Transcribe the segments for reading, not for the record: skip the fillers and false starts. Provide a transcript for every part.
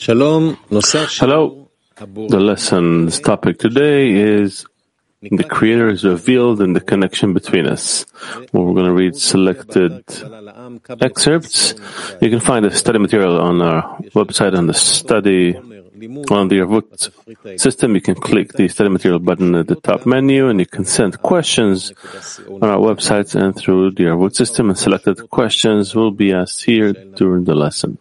Hello. The lesson's topic today is the Creator is revealed in the connection between us. We're going to read selected excerpts. You can find the study material on our website on the study on the Yarvut system. You can click the study material button at the top menu, and you can send questions on our website and through the Yarvut system. And selected questions will be asked here during the lesson.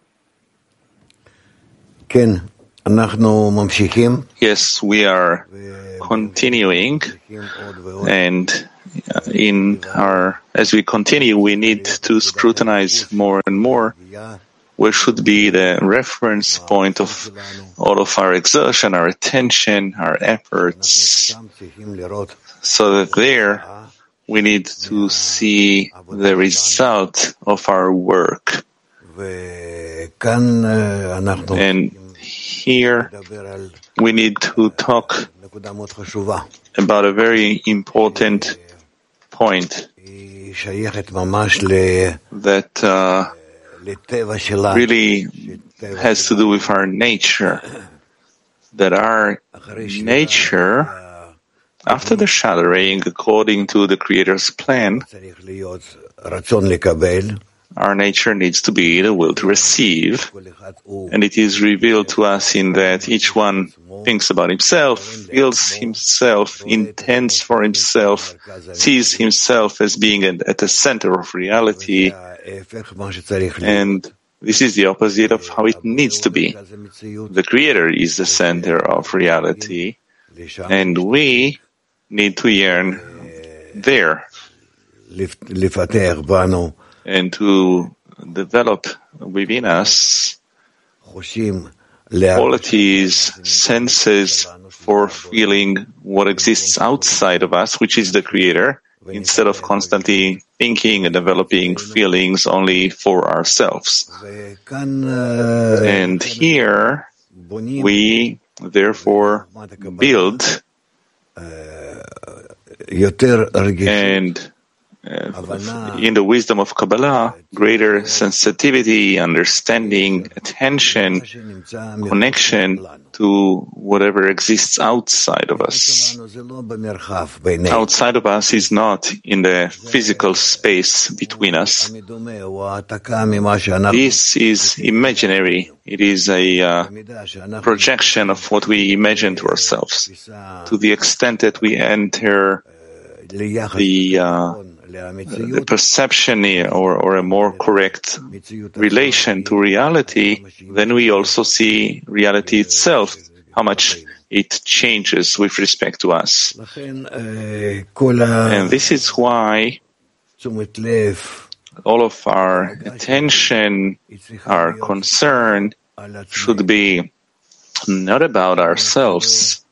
Yes, we are continuing, and as we continue, we need to scrutinize more and more where should be the reference point of all of our exertion, our attention, our efforts, so that there we need to see the result of our work. And here we need to talk about a very important point that really has to do with our nature. That our nature, after the shattering, according to the Creator's plan, our nature needs to be the will to receive, and it is revealed to us in that each one thinks about himself, feels himself, intends for himself, sees himself as being at the center of reality, and this is the opposite of how it needs to be. The Creator is the center of reality, and we need to yearn there and to develop within us qualities, senses for feeling what exists outside of us, which is the Creator, instead of constantly thinking and developing feelings only for ourselves. And here we therefore build and in the wisdom of Kabbalah, greater sensitivity, understanding, attention, connection to whatever exists outside of us. Outside of us is not in the physical space between us. This is imaginary. It is a projection of what we imagine to ourselves. To the extent that we enter the perception or a more correct relation to reality, then we also see reality itself, how much it changes with respect to us. And this is why all of our attention, our concern should be not about ourselves.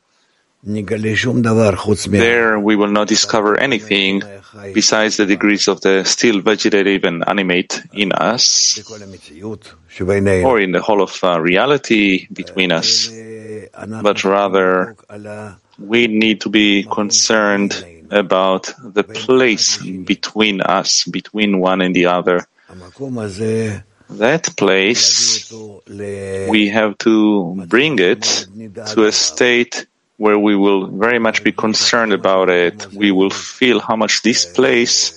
There we will not discover anything besides the degrees of the still vegetative and animate in us, or in the whole of reality between us, but rather we need to be concerned about the place between us, between one and the other. That place, we have to bring it to a state where we will very much be concerned about it. We will feel how much this place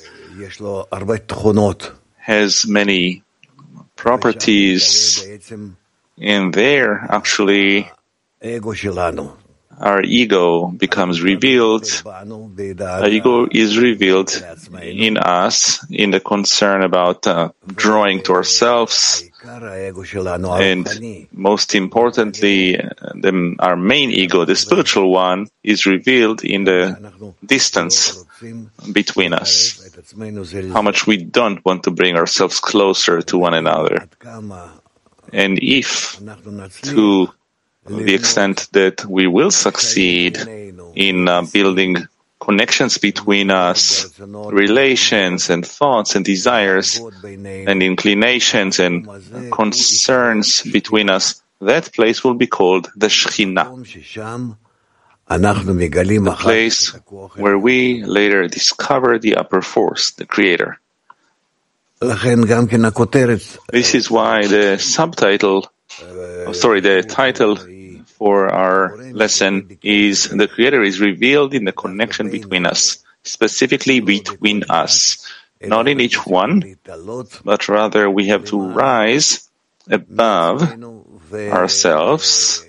has many properties, and there actually our ego becomes revealed. Our ego is revealed in us, in the concern about drawing to ourselves, and most importantly, our main ego, the spiritual one, is revealed in the distance between us, how much we don't want to bring ourselves closer to one another. And if, to the extent that we will succeed in building connections between us, relations and thoughts and desires and inclinations and concerns between us, that place will be called the Shekhinah, the place where we later discover the upper force, the Creator. This is why the subtitle the title for our lesson is "The Creator is revealed in the connection between us," specifically between us, not in each one, but rather we have to rise above ourselves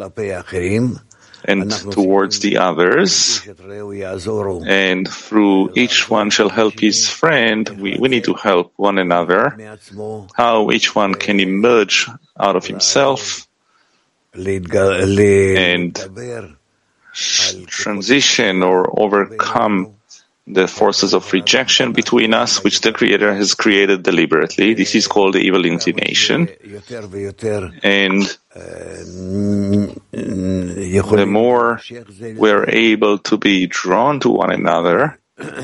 and towards the others, and through each one shall help his friend. We need to help one another, how each one can emerge out of himself and transition or overcome the forces of rejection between us, which the Creator has created deliberately. This is called the evil inclination. And the more we're able to be drawn to one another,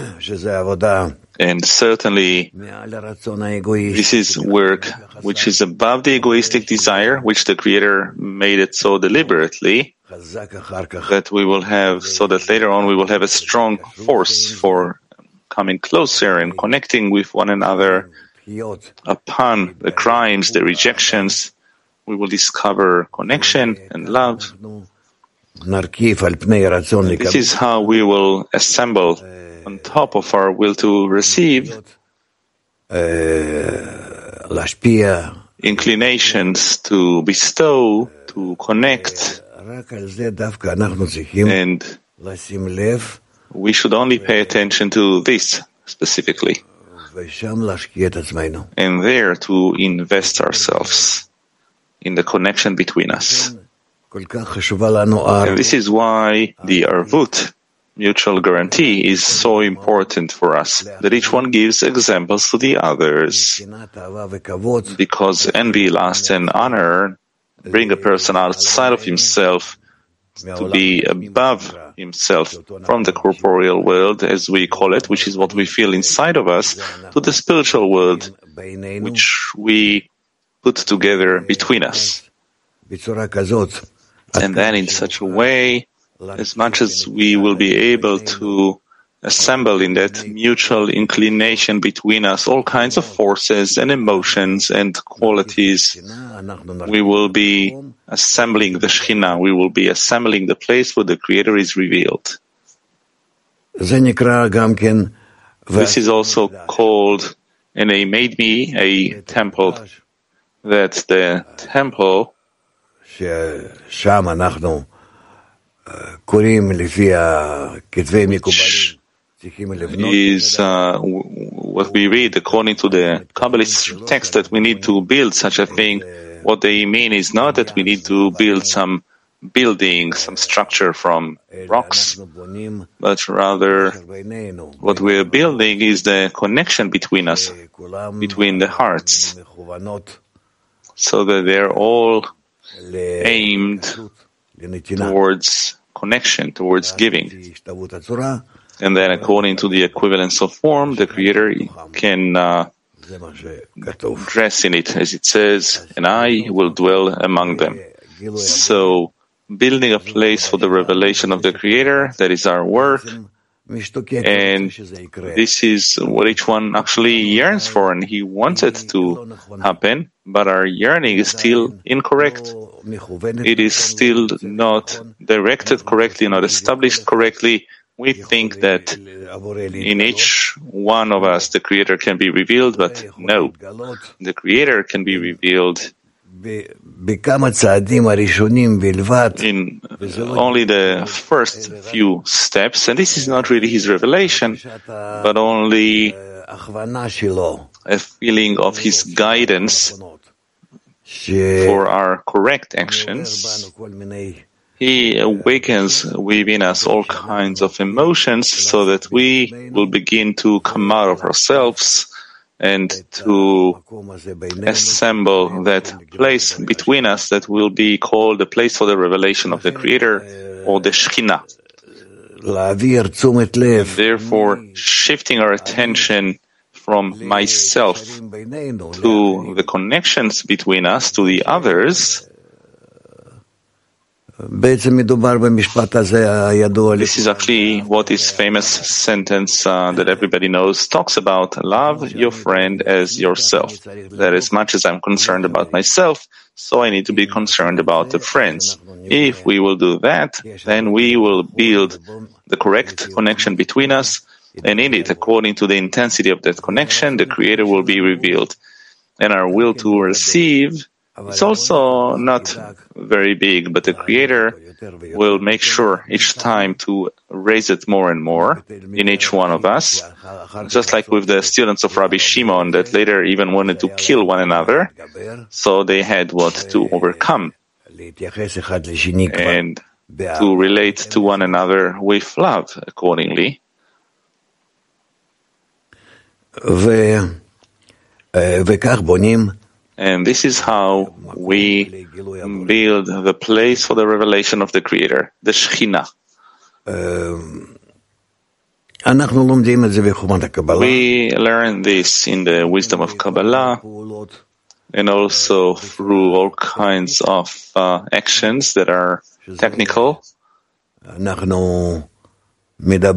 and certainly this is work which is above the egoistic desire, which the Creator made it so deliberately, that we will have, so that later on we will have a strong force for coming closer and connecting with one another. Upon the crimes, the rejections, we will discover connection and love. This is how we will assemble on top of our will to receive inclinations to bestow, to connect, and we should only pay attention to this specifically, and there to invest ourselves in the connection between us. And this is why the Arvut, mutual guarantee, is so important for us, that each one gives examples to the others, because envy, lust, and honor bring a person outside of himself to be above himself, from the corporeal world, as we call it, which is what we feel inside of us, to the spiritual world, which we put together between us. And then in such a way, as much as we will be able to assemble in that mutual inclination between us all kinds of forces and emotions and qualities, we will be assembling the Shekhinah, we will be assembling the place where the Creator is revealed. This is also called, and He made me a temple, that the temple is what we read according to the Kabbalist text, that we need to build such a thing. What they mean is not that we need to build some building, some structure from rocks, but rather what we are building is the connection between us, between the hearts, so that they're all aimed towards connection, towards giving. And then according to the equivalence of form, the Creator can dress in it, as it says, and I will dwell among them. So building a place for the revelation of the Creator, that is our work. And this is what each one actually yearns for, and he wants it to happen, but our yearning is still incorrect. It is still not directed correctly, not established correctly. We think that in each one of us the Creator can be revealed, but no, the Creator can be revealed in only the first few steps, and this is not really His revelation, but only a feeling of His guidance for our correct actions. He awakens within us all kinds of emotions so that we will begin to come out of ourselves and to assemble that place between us that will be called the place for the revelation of the Creator, or the Shekhinah. Therefore, shifting our attention from myself to the connections between us, to the others, this is actually what this famous sentence that everybody knows talks about: love your friend as yourself. That as much as I'm concerned about myself, so I need to be concerned about the friends. If we will do that, then we will build the correct connection between us, and in it, according to the intensity of that connection, the Creator will be revealed. And our will to receive is also not very big, but the Creator will make sure each time to raise it more and more in each one of us, just like with the students of Rabbi Shimon that later even wanted to kill one another, so they had what to overcome and to relate to one another with love accordingly. And this is how we build the place for the revelation of the Creator, the Shekhinah. We learn this in the wisdom of Kabbalah and also through all kinds of actions that are technical. We speak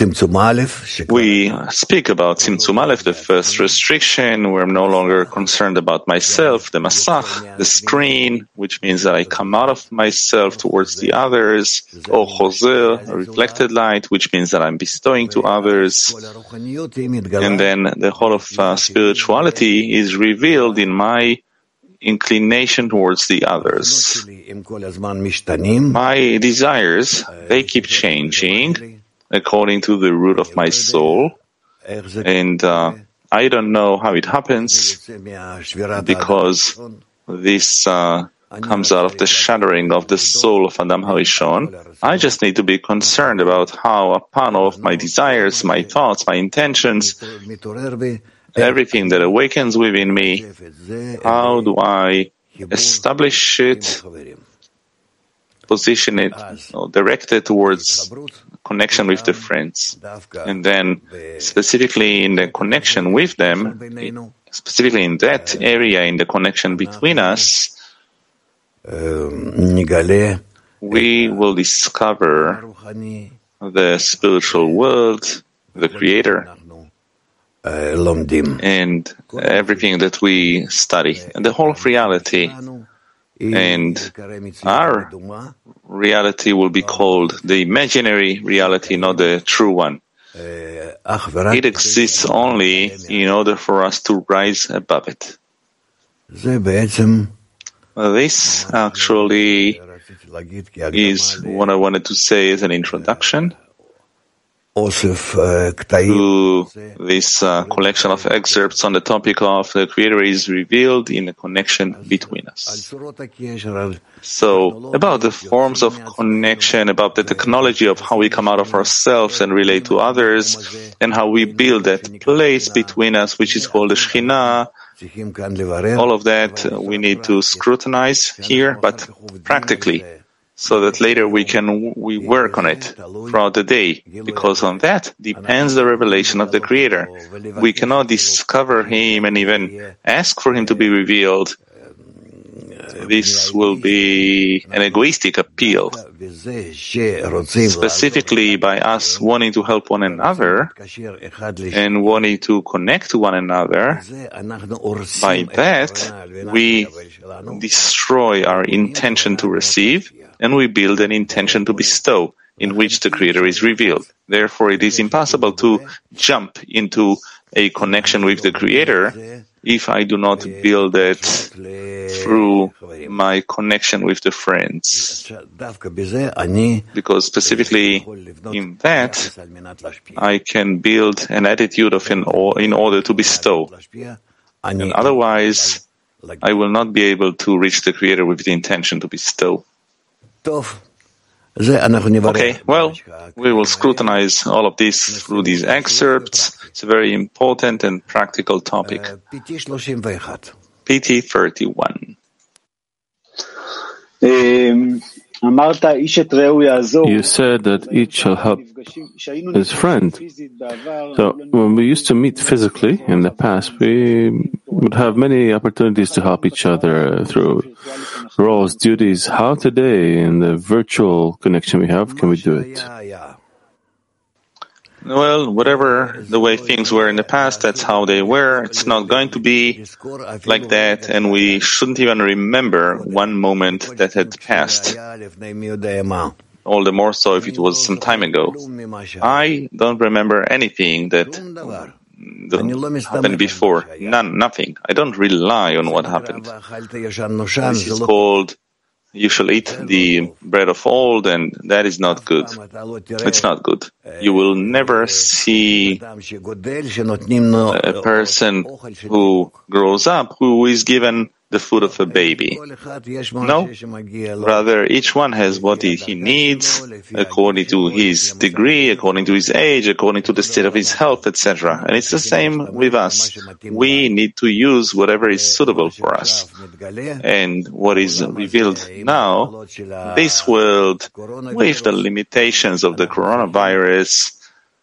about Tzimtzum Aleph, the first restriction, where I'm no longer concerned about myself, the Masach, the screen, which means that I come out of myself towards the others, or Choser, a reflected light, which means that I'm bestowing to others. And then the whole of spirituality is revealed in my inclination towards the others. My desires, they keep changing according to the root of my soul, and I don't know how it happens, because this comes out of the shattering of the soul of Adam HaRishon. I just need to be concerned about how upon all of my desires, my thoughts, my intentions, everything that awakens within me, how do I establish it, position it, direct it towards connection with the friends. And then specifically in the connection with them, specifically in that area, in the connection between us, we will discover the spiritual world, the Creator, and everything that we study, and the whole of reality. And our reality will be called the imaginary reality, not the true one. It exists only in order for us to rise above it. This actually is what I wanted to say as an introduction to this collection of excerpts on the topic of the Creator is revealed in the connection between us. So, about the forms of connection, about the technology of how we come out of ourselves and relate to others, and how we build that place between us, which is called the Shekhinah, all of that we need to scrutinize here, but practically, so that later we work on it throughout the day, because on that depends the revelation of the Creator. We cannot discover Him and even ask for Him to be revealed. This will be an egoistic appeal. Specifically by us wanting to help one another and wanting to connect to one another, by that we destroy our intention to receive, and we build an intention to bestow, in which the Creator is revealed. Therefore, it is impossible to jump into a connection with the Creator if I do not build it through my connection with the friends. Because specifically in that, I can build an attitude of in order to bestow. And otherwise, I will not be able to reach the Creator with the intention to bestow. Okay, well, we will scrutinize all of this through these excerpts. It's a very important and practical topic. PT 31. You said that each shall help his friend. So when we used to meet physically in the past, we would have many opportunities to help each other through roles, duties. How today, in the virtual connection we have, can we do it? well, whatever the way things were in the past, that's how they were. It's not going to be like that, and we shouldn't even remember one moment that had passed. All the more so if it was some time ago. I don't remember anything that happened before. Nothing. I don't rely on what happened. This is called, you shall eat the bread of old, and that is not good. It's not good. You will never see a person who grows up who is given the food of a baby. No, rather each one has what he needs according to his degree, according to his age, according to the state of his health, etc. And it's the same with us. We need to use whatever is suitable for us. And what is revealed now, this world, with the limitations of the coronavirus,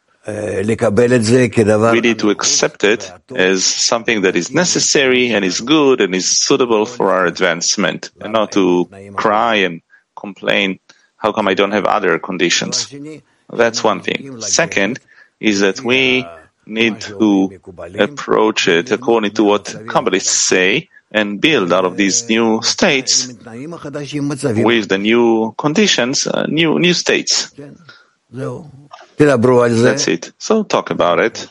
we need to accept it as something that is necessary and is good and is suitable for our advancement, and not to cry and complain, how come I don't have other conditions? That's one thing. Second is that we need to approach it according to what Kabbalists say and build out of these new states with the new conditions, new states. That's it. So talk about it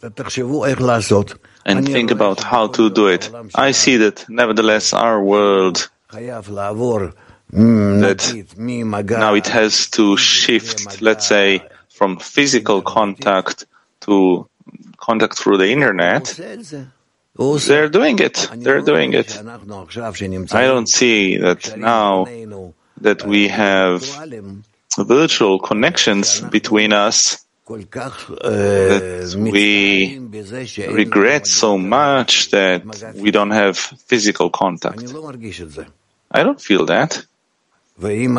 and think about how to do it. I see that nevertheless our world, that now it has to shift, let's say, from physical contact to contact through the internet. They're doing it. I don't see that now that we have virtual connections between us, that we regret so much that we don't have physical contact. I don't feel that. And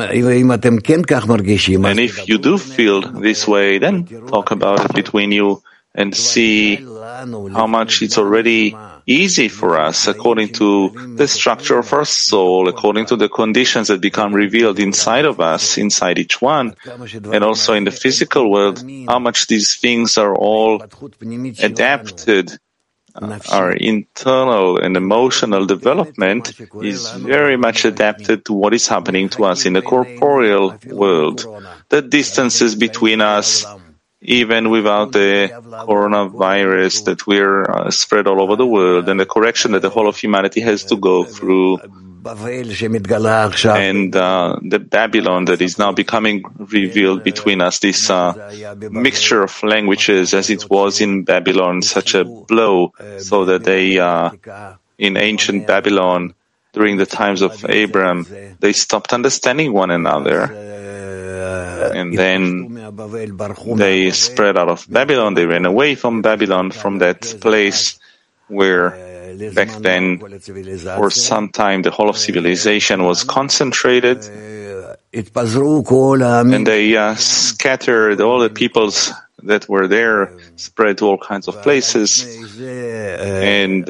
if you do feel this way, then talk about it between you and see how much it's already easy for us according to the structure of our soul, according to the conditions that become revealed inside of us, inside each one, and also in the physical world, how much these things are all adapted. Our internal and emotional development is very much adapted to what is happening to us in the corporeal world. The distances between us, even without the coronavirus that we're spread all over the world, and the correction that the whole of humanity has to go through, and the Babylon that is now becoming revealed between us, this mixture of languages as it was in Babylon, such a blow, so that they, in ancient Babylon, during the times of Abraham, they stopped understanding one another. And then they spread out of Babylon, they ran away from Babylon, from that place where back then, for some time, the whole of civilization was concentrated, and they scattered all the peoples that were there, spread to all kinds of places, and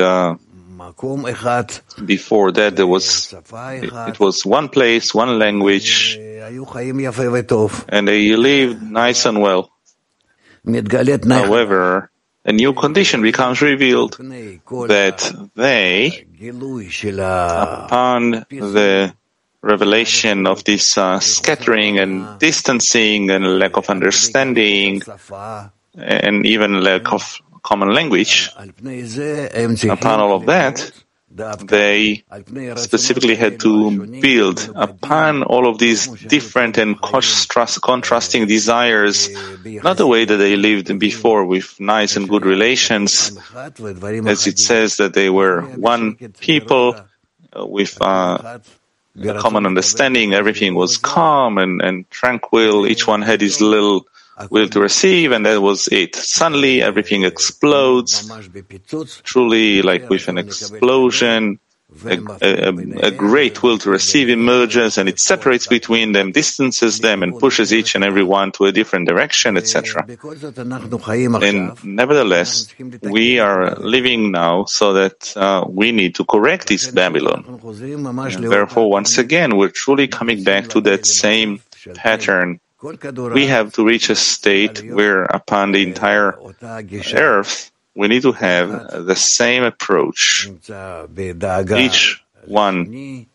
before that it was one place, one language, and they lived nice and well. However, a new condition becomes revealed, that they, upon the revelation of this scattering and distancing and lack of understanding and even lack of common language, upon all of that, they specifically had to build upon all of these different and contrasting desires, not the way that they lived before with nice and good relations, as it says that they were one people with a common understanding, everything was calm and tranquil, each one had his little will to receive, and that was it. Suddenly everything explodes, truly like with an explosion. A great will to receive emerges, and it separates between them, distances them, and pushes each and every one to a different direction, etc. And nevertheless, we are living now so that we need to correct this Babylon. And therefore, once again, we're truly coming back to that same pattern we have to reach a state where upon the entire earth, we need to have the same approach. Each one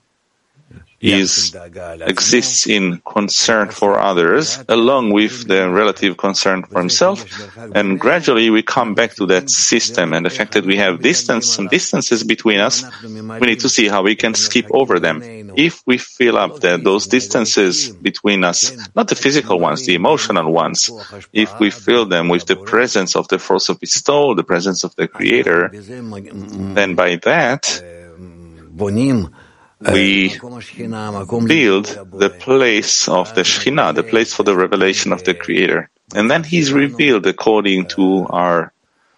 exists in concern for others, along with the relative concern for himself, and gradually we come back to that system. And the fact that we have some distances between us, we need to see how we can skip over them. If we fill up those distances between us, not the physical ones, the emotional ones, if we fill them with the presence of the force of bestowal, the presence of the Creator, then by that we build the place of the Shekhinah, the place for the revelation of the Creator. And then He's revealed according to our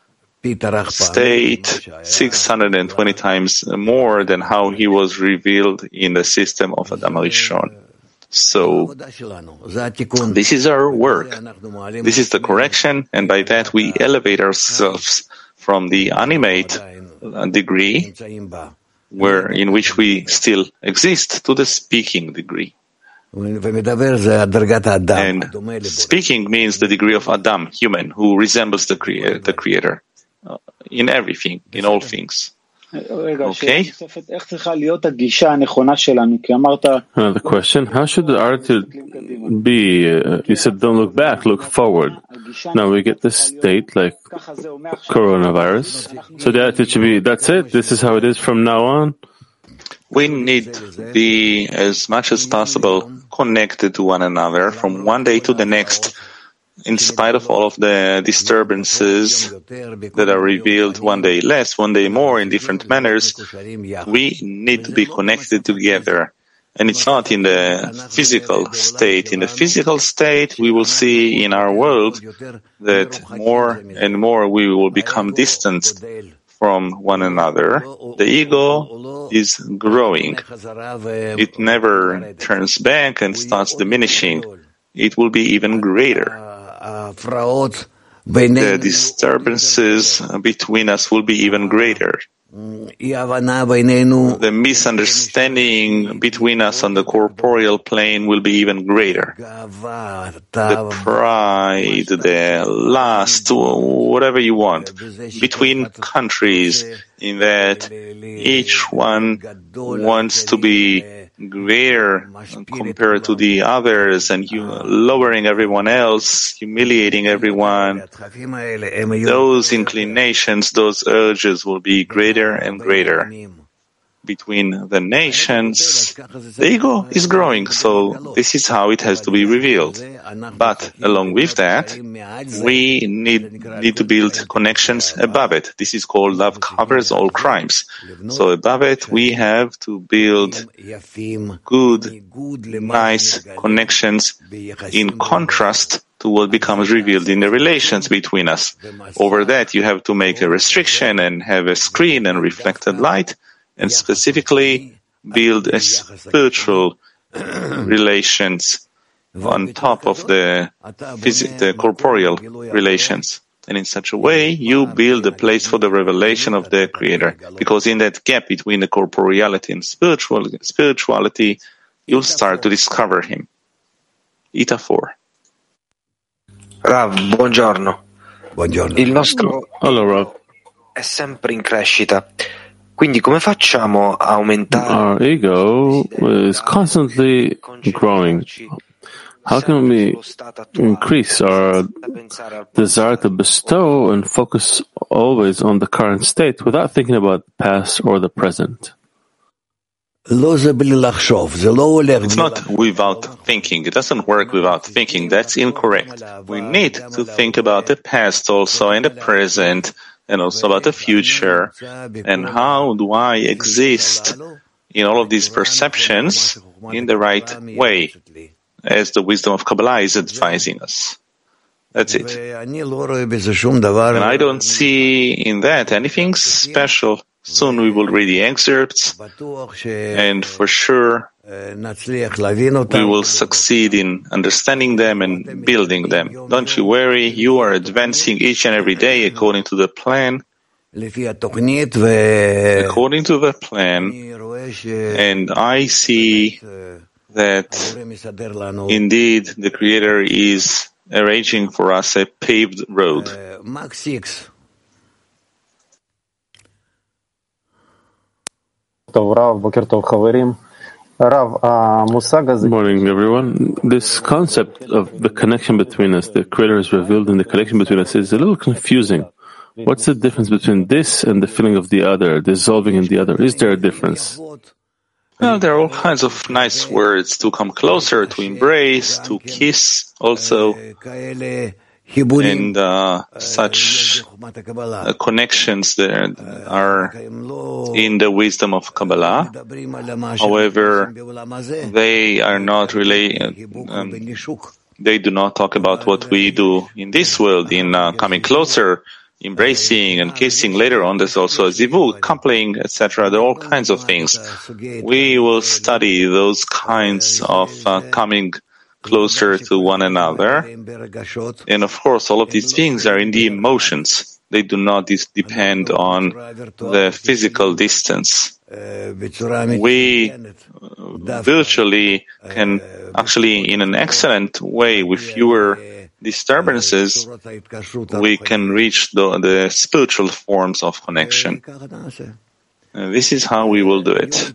state 620 times more than how He was revealed in the system of Adam Rishon. So this is our work. This is the correction, and by that we elevate ourselves from the animate degree in which we still exist to the speaking degree. And speaking means the degree of Adam, human, who resembles the Creator in everything, in all things. Okay? Another question. How should the attitude be? You said don't look back, look forward. Now we get this state like coronavirus. So the attitude should be, that's it, this is how it is from now on? We need to be as much as possible connected to one another from one day to the next, in spite of all of the disturbances that are revealed one day less, one day more, in different manners. We need to be connected together. And it's not in the physical state. In the physical state, we will see in our world that more and more we will become distant from one another. The ego is growing. It never turns back and starts diminishing. It will be even greater. The disturbances between us will be even greater. The misunderstanding between us on the corporeal plane will be even greater. The pride, the lust, whatever you want, between countries, in that each one wants to be greater compared to the others, and lowering everyone else, humiliating everyone. Those inclinations, those urges will be greater and greater. Between the nations, the ego is growing, so this is how it has to be revealed. But along with that, we need to build connections above it. This is called love covers all crimes. So above it, we have to build good, nice connections in contrast to what becomes revealed in the relations between us. Over that, you have to make a restriction and have a screen and reflected light, and specifically build a spiritual relations on top of the corporeal relations. And in such a way, you build a place for the revelation of the Creator. Because in that gap between the corporeality and spirituality, you'll start to discover Him. Ita 4. Rav, buongiorno. Il nostro Hello, Rav. è sempre in crescita. Quindi come facciamo a aumentare? Our ego is constantly growing. How can we increase our desire to bestow and focus always on the current state without thinking about the past or the present? It's not without thinking. It doesn't work without thinking. That's incorrect. We need to think about the past also and the present, and also about the future, and how do I exist in all of these perceptions in the right way, as the wisdom of Kabbalah is advising us. That's it. And I don't see in that anything special. Soon we will read the excerpts, and for sure we will succeed in understanding them and building them. Don't you worry, you are advancing each and every day according to the plan. According to the plan, and I see that indeed the Creator is arranging for us a paved road. Good morning, everyone. This concept of the connection between us, the Creator is revealed in the connection between us, is a little confusing. What's the difference between this and the feeling of the other, dissolving in the other? Is there a difference? Well, there are all kinds of nice words to come closer, to embrace, to kiss also, and such connections there are in the wisdom of Kabbalah. However, they are not they do not talk about what we do in this world, in coming closer, embracing and kissing. Later on, there's also a zivug, coupling, etc. There are all kinds of things. We will study those kinds of coming closer to one another. And of course, all of these things are in the emotions. They do not depend on the physical distance. We virtually can actually, in an excellent way, with fewer disturbances, we can reach the spiritual forms of connection. And this is how we will do it.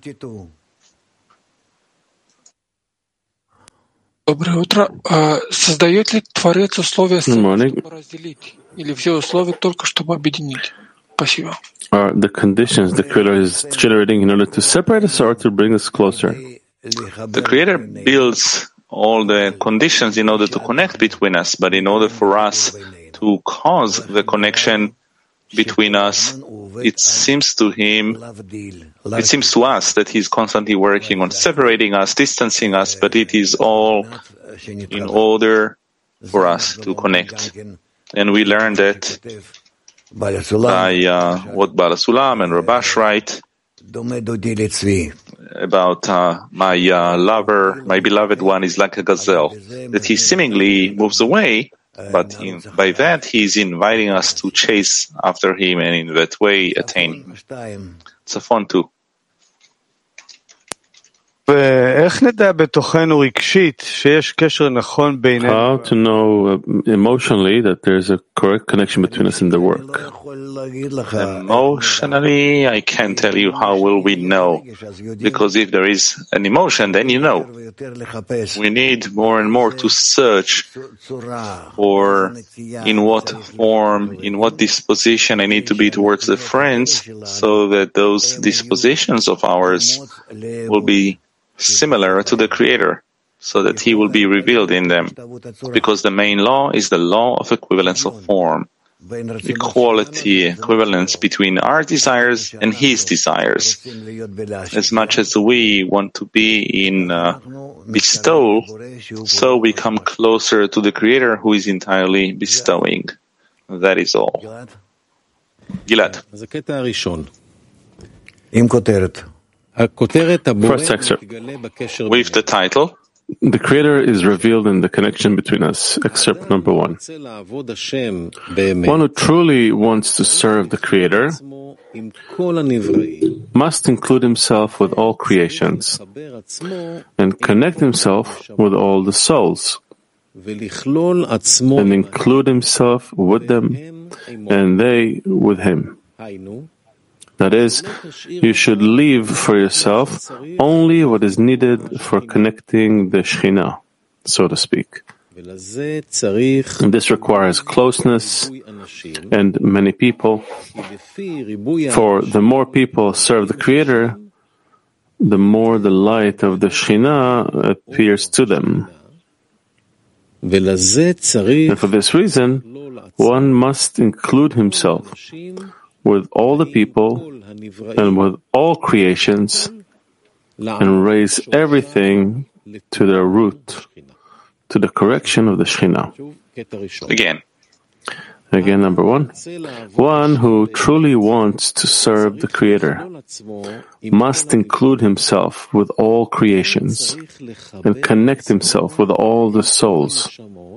Доброе утро. Создает ли Творец условия, чтобы разделить, или все условия только чтобы объединить? Спасибо. Are the conditions the Creator is generating in order to separate us or to bring us closer? The Creator builds all the conditions in order to connect between us, but in order for us to cause the connection between us, it seems to us that He's constantly working on separating us, distancing us, but it is all in order for us to connect. And we learn that by what Baal HaSulam and Rabash write about my lover, my beloved one is like a gazelle, that he seemingly moves away, but by that he is inviting us to chase after him and in that way attain him. Tzafon 2. How to know emotionally that there's a correct connection between us in the work? Emotionally, I can't tell you how will we know, because if there is an emotion, then you know. We need more and more to search for in what form, in what disposition I need to be towards the friends, so that those dispositions of ours will be similar to the Creator, so that He will be revealed in them, because the main law is the law of equivalence of form, equality, equivalence between our desires and His desires. As much as we want to be in bestow, so we come closer to the Creator who is entirely bestowing. That is all. Gilad. First excerpt. With the title, The Creator is revealed in the connection between us. Excerpt number 1. One who truly wants to serve the Creator must include himself with all creations and connect himself with all the souls and include himself with them and they with him. That is, you should leave for yourself only what is needed for connecting the Shekhinah, so to speak. And this requires closeness and many people, for the more people serve the Creator, the more the light of the Shekhinah appears to them. And for this reason, one must include himself with all the people and with all creations and raise everything to their root, to the correction of the Shekhinah. Again, number 1. One who truly wants to serve the Creator must include himself with all creations and connect himself with all the souls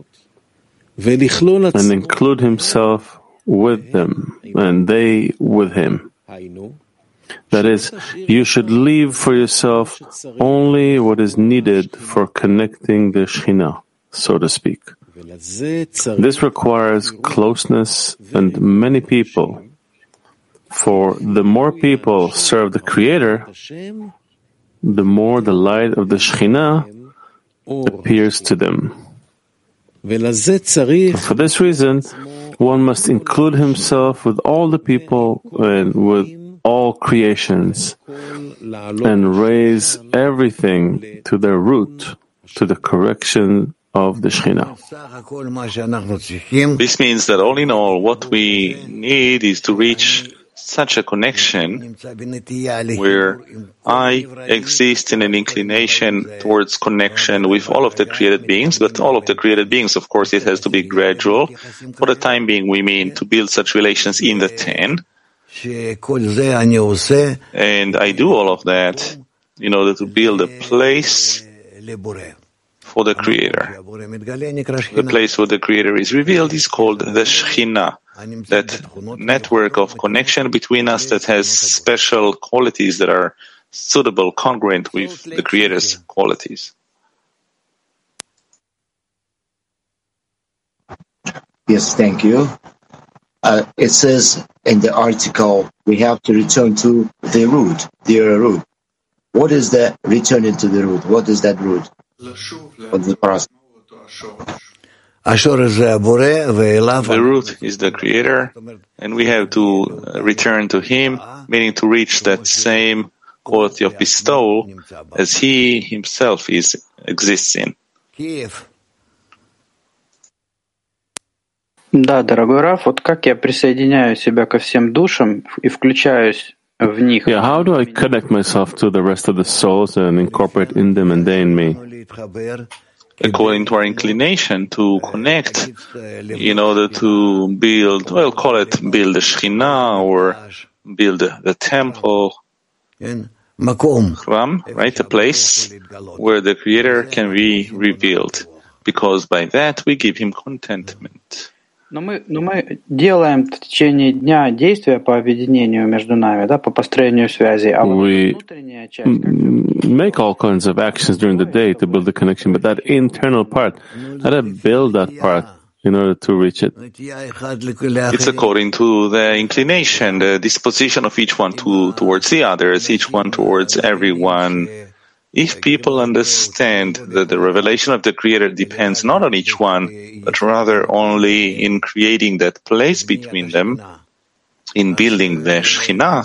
and include himself with them and they with him. That is, you should leave for yourself only what is needed for connecting the Shekhinah, so to speak. This requires closeness and many people, for the more people serve the Creator, the more the light of the Shekhinah appears to them. For this reason, one must include himself with all the people and with all creations and raise everything to their root, to the correction of the Shekhinah. This means that all in all, what we need is to reach such a connection where I exist in an inclination towards connection with all of the created beings, but all of the created beings, of course, it has to be gradual. For the time being, we mean to build such relations in the 10. And I do all of that in order to build a place for the Creator. The place where the Creator is revealed is called the Shekhinah, that network of connection between us that has special qualities that are suitable, congruent with the Creator's qualities. Yes, thank you. It says in the article, we have to return to the root, their root. What is the returning to the root? What is that root? What's the process? The root is the Creator, and we have to return to Him, meaning to reach that same quality of bestowal as He Himself exists in. Да, дорогой Раф, вот как я присоединяю себя ко всем душам и включаюсь в них. Yeah, how do I connect myself to the rest of the souls and incorporate in them and they in me? According to our inclination to connect in order to build, well, call it build the Shekhinah or build the temple, Chram, right, a place where the Creator can be revealed, because by that we give Him contentment. Но мы делаем в течение дня действия по объединению между нами, да, по построению связи. А вот внутренняя часть, make all kinds of actions during the day to build the connection, but that internal part, how to build that part in order to reach it? It's according to the inclination, the disposition of each one towards the others, each one towards everyone. If people understand that the revelation of the Creator depends not on each one, but rather only in creating that place between them, in building the Shekhinah,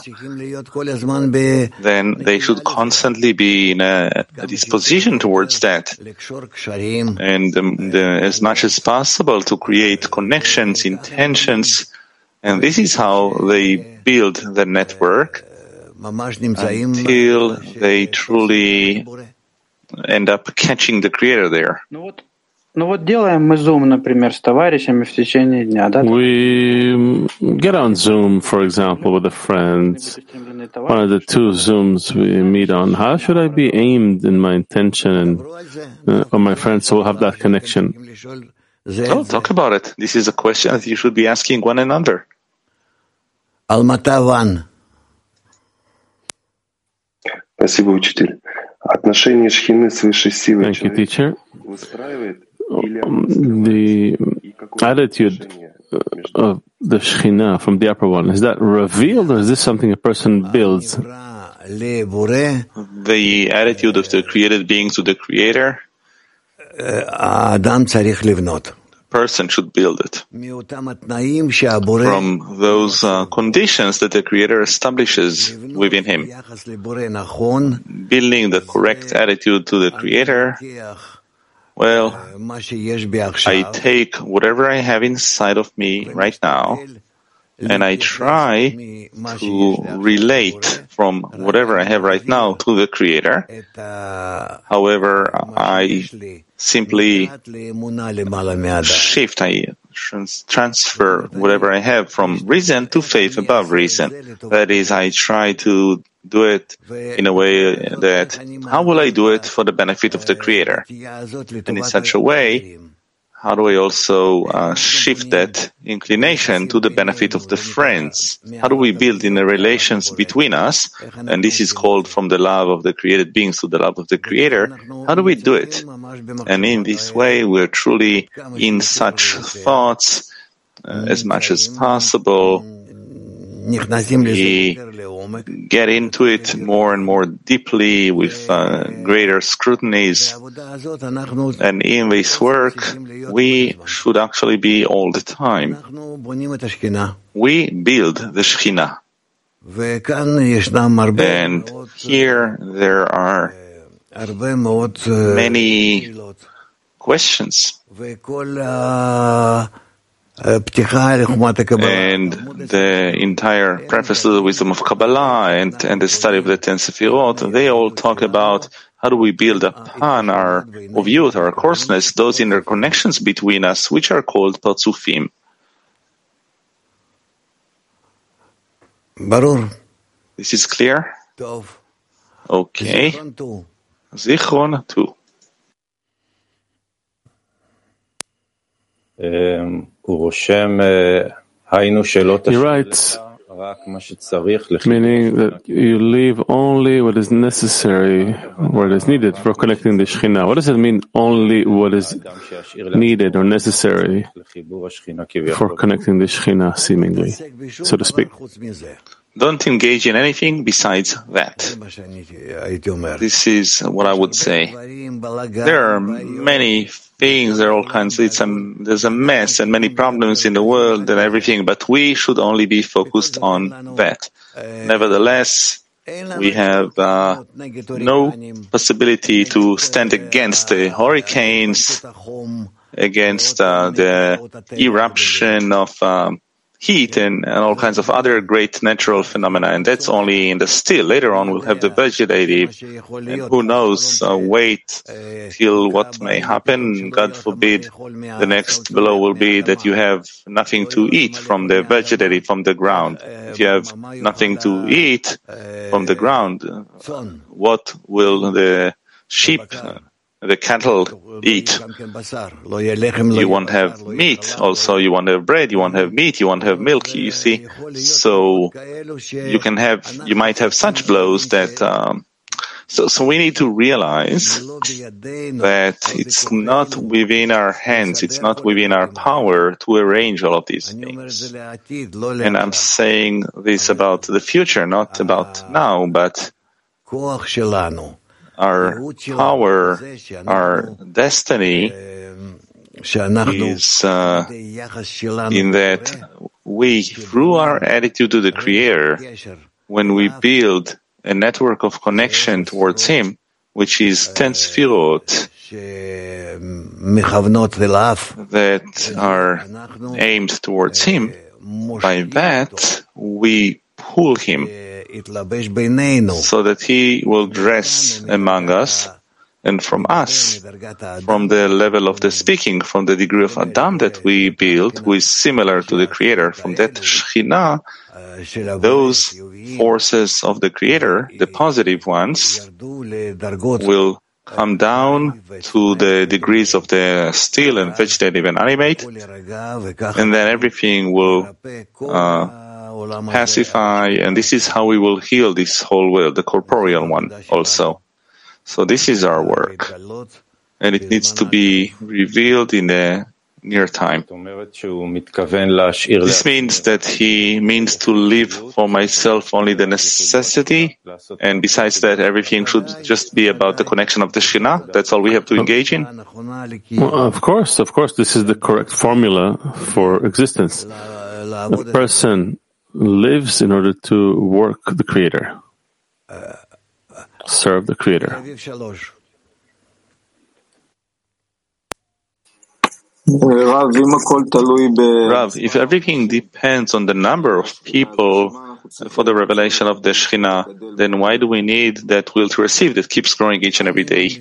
then they should constantly be in a disposition towards that. And as much as possible to create connections, intentions, and this is how they build the network, until they truly end up catching the Creator there. Ну вот делаем мы Zoom, например, с товарищами в течение дня, да? We get on Zoom, for example, with a friend. One of the two Zooms we meet on. How should I be aimed in my intention and on my friends so we'll have that connection? Oh, talk about it. This is a question that you should be asking one another. Almatavan. Спасибо, учитель. Отношение Шхины с высшей силой Thank you, teacher. выстраивает the attitude of the Shekhinah from the upper one, is that revealed or is this something a person builds? The attitude of the created beings to the Creator, person should build it from those conditions that the Creator establishes within him. Building the correct attitude to the Creator, well, I take whatever I have inside of me right now and I try to relate from whatever I have right now to the Creator. However, I simply shift, I transfer whatever I have from reason to faith above reason. That is, I try to do it in a way that, how will I do it for the benefit of the Creator? And in such a way, how do I also shift that inclination to the benefit of the friends? How do we build in the relations between us? And this is called from the love of the created beings to the love of the Creator. How do we do it? And in this way, we're truly in such thoughts as much as possible. We get into it more and more deeply with greater scrutinies. And in this work, we should actually be all the time. We build the Shekhinah. And here there are many questions. And the entire preface to the wisdom of Kabbalah and the study of the 10 Sefirot, they all talk about how do we build upon our Oviyut, our coarseness, those interconnections between us, which are called Parzufim. This is clear? Okay. Zichron 2. He writes, meaning that you leave only what is necessary, what is needed for connecting the Shekhinah. What does it mean, only what is needed or necessary for connecting the Shekhinah, seemingly, so to speak? Don't engage in anything besides that. This is what I would say. There are many things, there are all kinds. There's a mess and many problems in the world and everything, but we should only be focused on that. Nevertheless, we have no possibility to stand against the hurricanes, against the eruption of heat and all kinds of other great natural phenomena, and that's only in the still. Later on, we'll have the vegetative, and who knows, wait till what may happen. God forbid, the next blow will be that you have nothing to eat from the vegetative, from the ground. If you have nothing to eat from the ground, what will the sheep, the cattle eat? You won't have meat. Also, you won't have bread. You won't have meat. You won't have milk. You see, so you might have such blows that. So we need to realize that it's not within our hands. It's not within our power to arrange all of these things. And I'm saying this about the future, not about now, but our power, our destiny is in that we, through our attitude to the Creator, when we build a network of connection towards Him, which is 10 Sefirot that are aimed towards Him, by that we pull Him so that He will dress among us and from us, from the level of the speaking, from the degree of Adam that we build, who is similar to the Creator, from that Shekhinah, those forces of the Creator, the positive ones, will come down to the degrees of the still and vegetative and animate, and then everything will pacify, and this is how we will heal this whole world, the corporeal one also. So this is our work, and it needs to be revealed in the near time. This means that he means to leave for myself only the necessity, and besides that, everything should just be about the connection of the Shekhinah. That's all we have to engage in? Well, of course, this is the correct formula for existence. A person lives in order to work the Creator, serve the Creator. Rav, if everything depends on the number of people for the revelation of the Shekhinah, then why do we need that will to receive that keeps growing each and every day?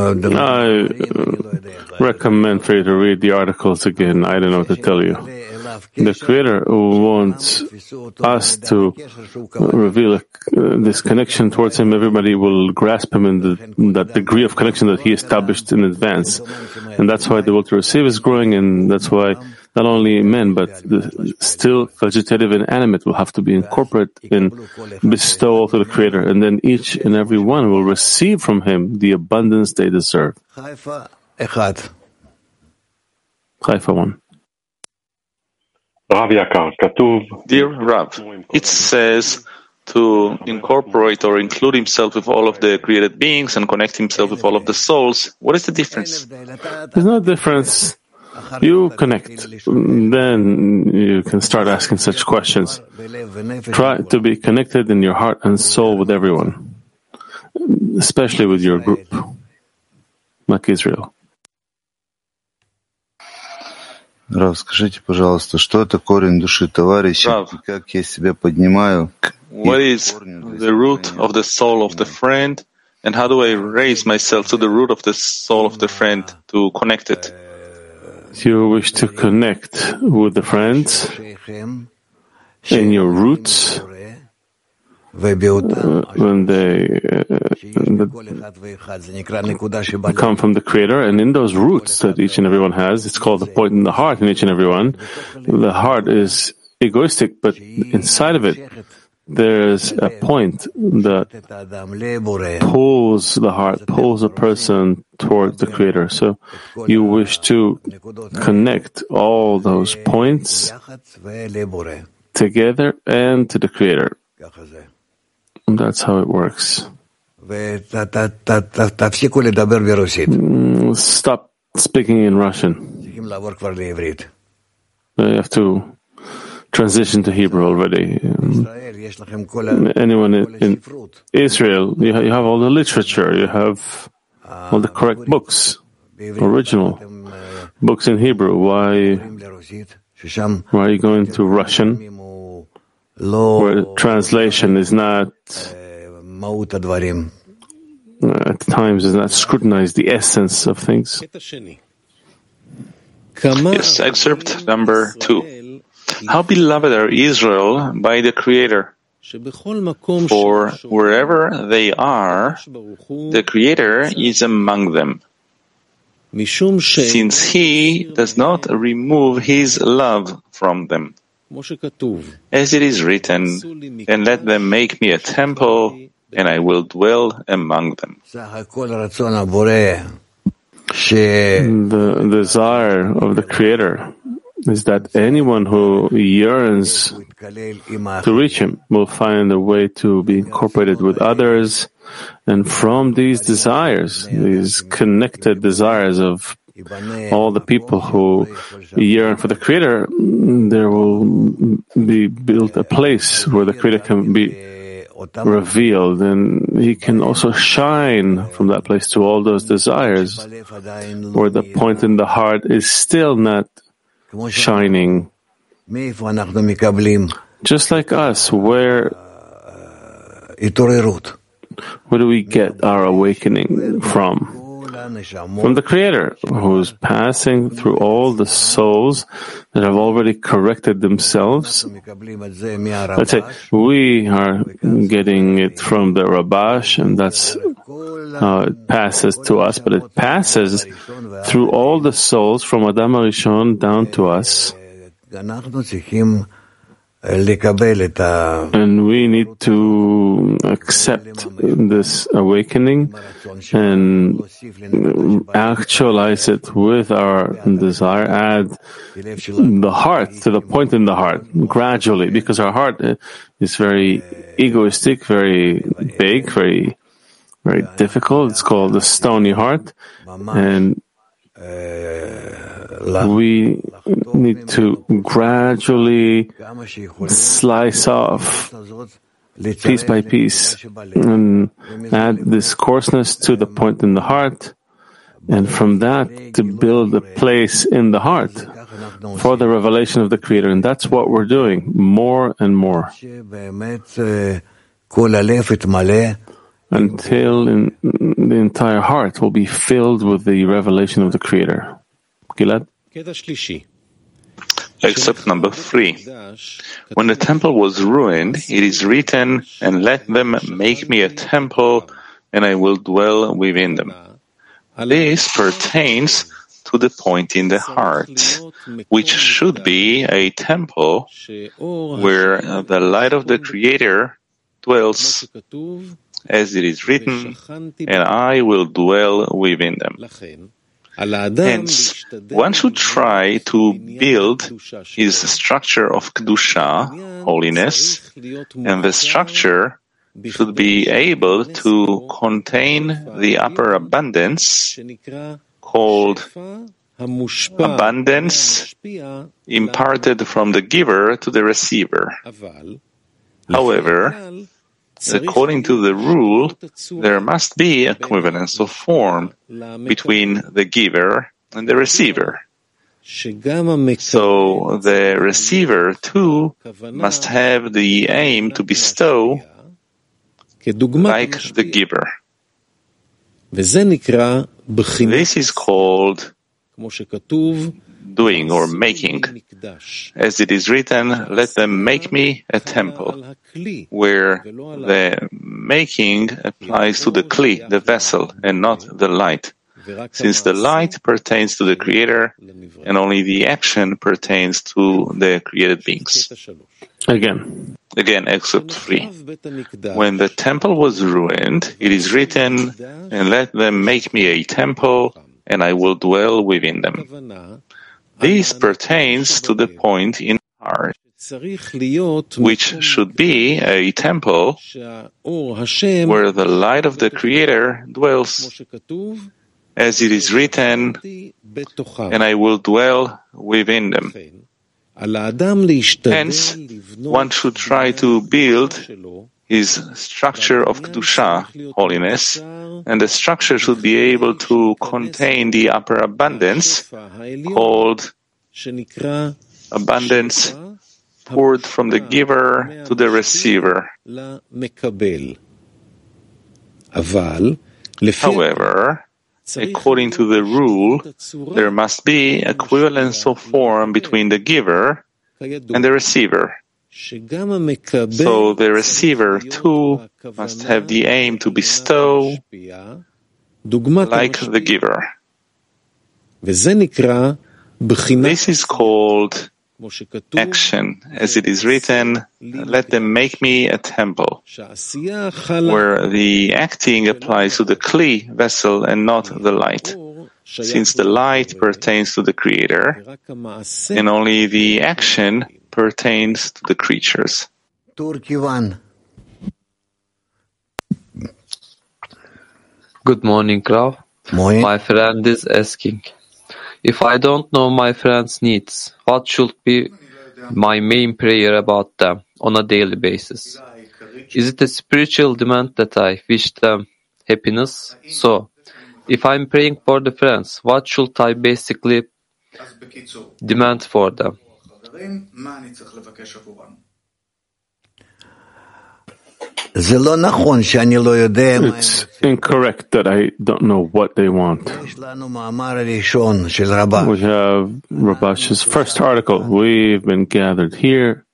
I recommend for you to read the articles again. I don't know what to tell you. the Creator wants us to reveal this connection towards Him. Everybody will grasp Him in that degree of connection that He established in advance. And that's why the will to receive is growing, and that's why not only men, but the still vegetative and animate will have to be incorporated and bestow to the Creator. And then each and every one will receive from Him the abundance they deserve. Haifa 1. Dear Rav, it says to incorporate or include himself with all of the created beings and connect himself with all of the souls. What is the difference? There's no difference. You connect, then you can start asking such questions. Try to be connected in your heart and soul with everyone, especially with your group, like Israel. Рав, скажите, пожалуйста, что это корень души товарища и как я себя поднимаю? What is the root of the soul of the friend, and how do I raise myself to the root of the soul of the friend to connect it? You wish to connect with the friends in your roots when they come from the Creator, and in those roots that each and everyone has, it's called the point in the heart in each and every one. The heart is egoistic, but inside of it there's a point that pulls the heart, pulls a person towards the Creator. So you wish to connect all those points together and to the Creator. And that's how it works. Stop speaking in Russian. You have to transition to Hebrew already. Anyone in Israel, you have all the literature, you have all the correct books, original books in Hebrew. Why are you going to Russian, where translation is not, at times is not scrutinized the essence of things? Yes, excerpt number 2. How beloved are Israel by the Creator? For wherever they are, the Creator is among them, since He does not remove His love from them. As it is written, and let them make me a temple, and I will dwell among them. The desire of the Creator is that anyone who yearns to reach Him will find a way to be incorporated with others, and from these desires, these connected desires of all the people who yearn for the Creator, there will be built a place where the Creator can be revealed, and He can also shine from that place to all those desires, where the point in the heart is still not shining. Just like us, where do we get our awakening from? From the Creator, who's passing through all the souls that have already corrected themselves. Let's say we are getting it from the Rabash, and that's how it passes to us, but it passes through all the souls from Adam HaRishon down to us. And we need to accept this awakening and actualize it with our desire, add the heart to the point in the heart gradually, because our heart is very egoistic, very big, very, very difficult. It's called the stony heart, and we need to gradually slice off piece by piece and add this coarseness to the point in the heart, and from that to build a place in the heart for the revelation of the Creator. And that's what we're doing more and more, until the entire heart will be filled with the revelation of the Creator. Gilad? Except number 3. When the temple was ruined, it is written, "And let them make me a temple, and I will dwell within them." This pertains to the point in the heart, which should be a temple where the light of the Creator dwells, as it is written, "And I will dwell within them." Hence, one should try to build his structure of Kedusha, holiness, and the structure should be able to contain the upper abundance called abundance imparted from the giver to the receiver. However, according to the rule, there must be equivalence of form between the giver and the receiver. So the receiver too must have the aim to bestow like the giver. This is called doing or making. As it is written, "Let them make me a temple," where the making applies to the kli, the vessel, and not the light, since the light pertains to the Creator and only the action pertains to the created beings. Again, except 3. When the temple was ruined, it is written, "And let them make me a temple, and I will dwell within them." This pertains to the point in the heart, which should be a temple where the light of the Creator dwells, as it is written, "And I will dwell within them." Hence, one should try to build his structure of Kedusha, holiness, and the structure should be able to contain the upper abundance called abundance poured from the giver to the receiver. However, according to the rule, there must be equivalence of form between the giver and the receiver. So the receiver too must have the aim to bestow like the giver. This is called action, as it is written, "Let them make me a temple," where the acting applies to the kli, vessel, and not the light, since the light pertains to the Creator, and only the action pertains to the creatures. Good morning, Rav. My friend is asking, if I don't know my friend's needs, what should be my main prayer about them on a daily basis? Is it a spiritual demand that I wish them happiness? So, if I'm praying for the friends, what should I basically demand for them? It's incorrect that I don't know what they want. We have Rabash's first article. We've been gathered here.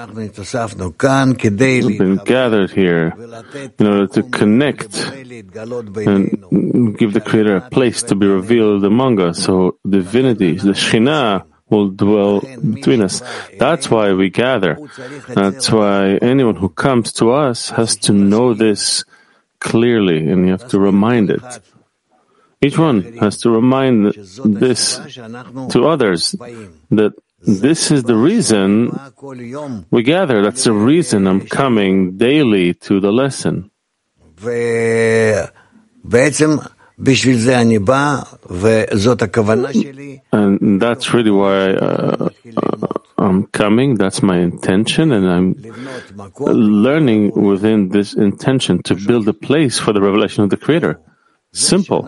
We've been gathered here in order to connect and give the Creator a place to be revealed among us. So divinity, the Shekhinah, will dwell between us. That's why we gather. That's why anyone who comes to us has to know this clearly, and you have to remind it. Each one has to remind this to others, that this is the reason we gather. That's the reason I'm coming daily to the lesson. And that's really why I'm coming. That's my intention, and I'm learning within this intention to build a place for the revelation of the Creator. Simple.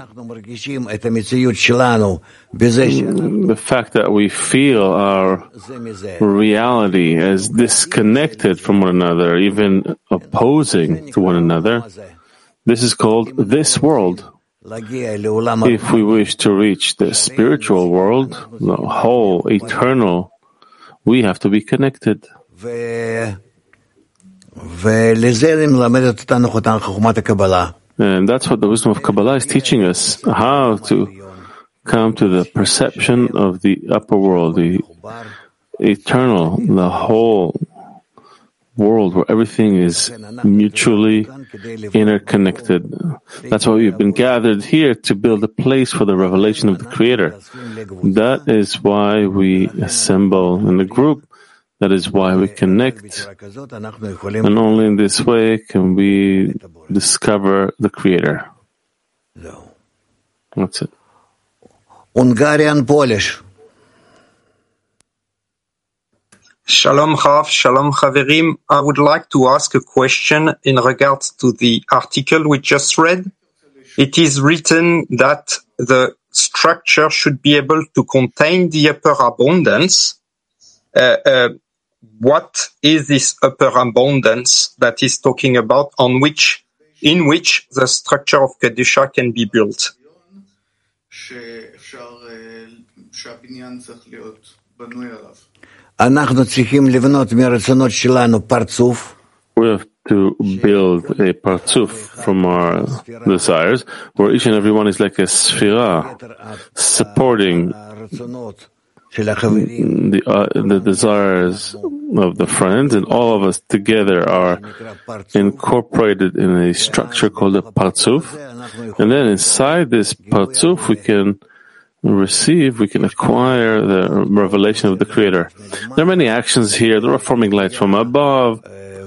The fact that we feel our reality as disconnected from one another, even opposing to one another, this is called this world. If we wish to reach the spiritual world, the whole eternal we have to be connected. And that's what the wisdom of Kabbalah is teaching us, how to come to the perception of the upper world, the eternal, the whole world where everything is mutually interconnected. That's why we've been gathered here, to build a place for the revelation of the Creator. That is why we assemble in the group. That is why we connect. And only in this way can we discover the Creator. That's it. Hungarian Polish. Shalom Chav, Shalom Chaverim. I would like to ask a question in regards to the article we just read. It is written that the structure should be able to contain the upper abundance. What is this upper abundance that is talking about, in which the structure of Kedusha can be built? We have to build a partzuf from our desires, where each and every one is like a sphira, supporting the desires of the friends, and all of us together are incorporated in a structure called a partzuf. And then inside this partzuf we can acquire the revelation of the Creator. There are many actions here. There are forming light from above,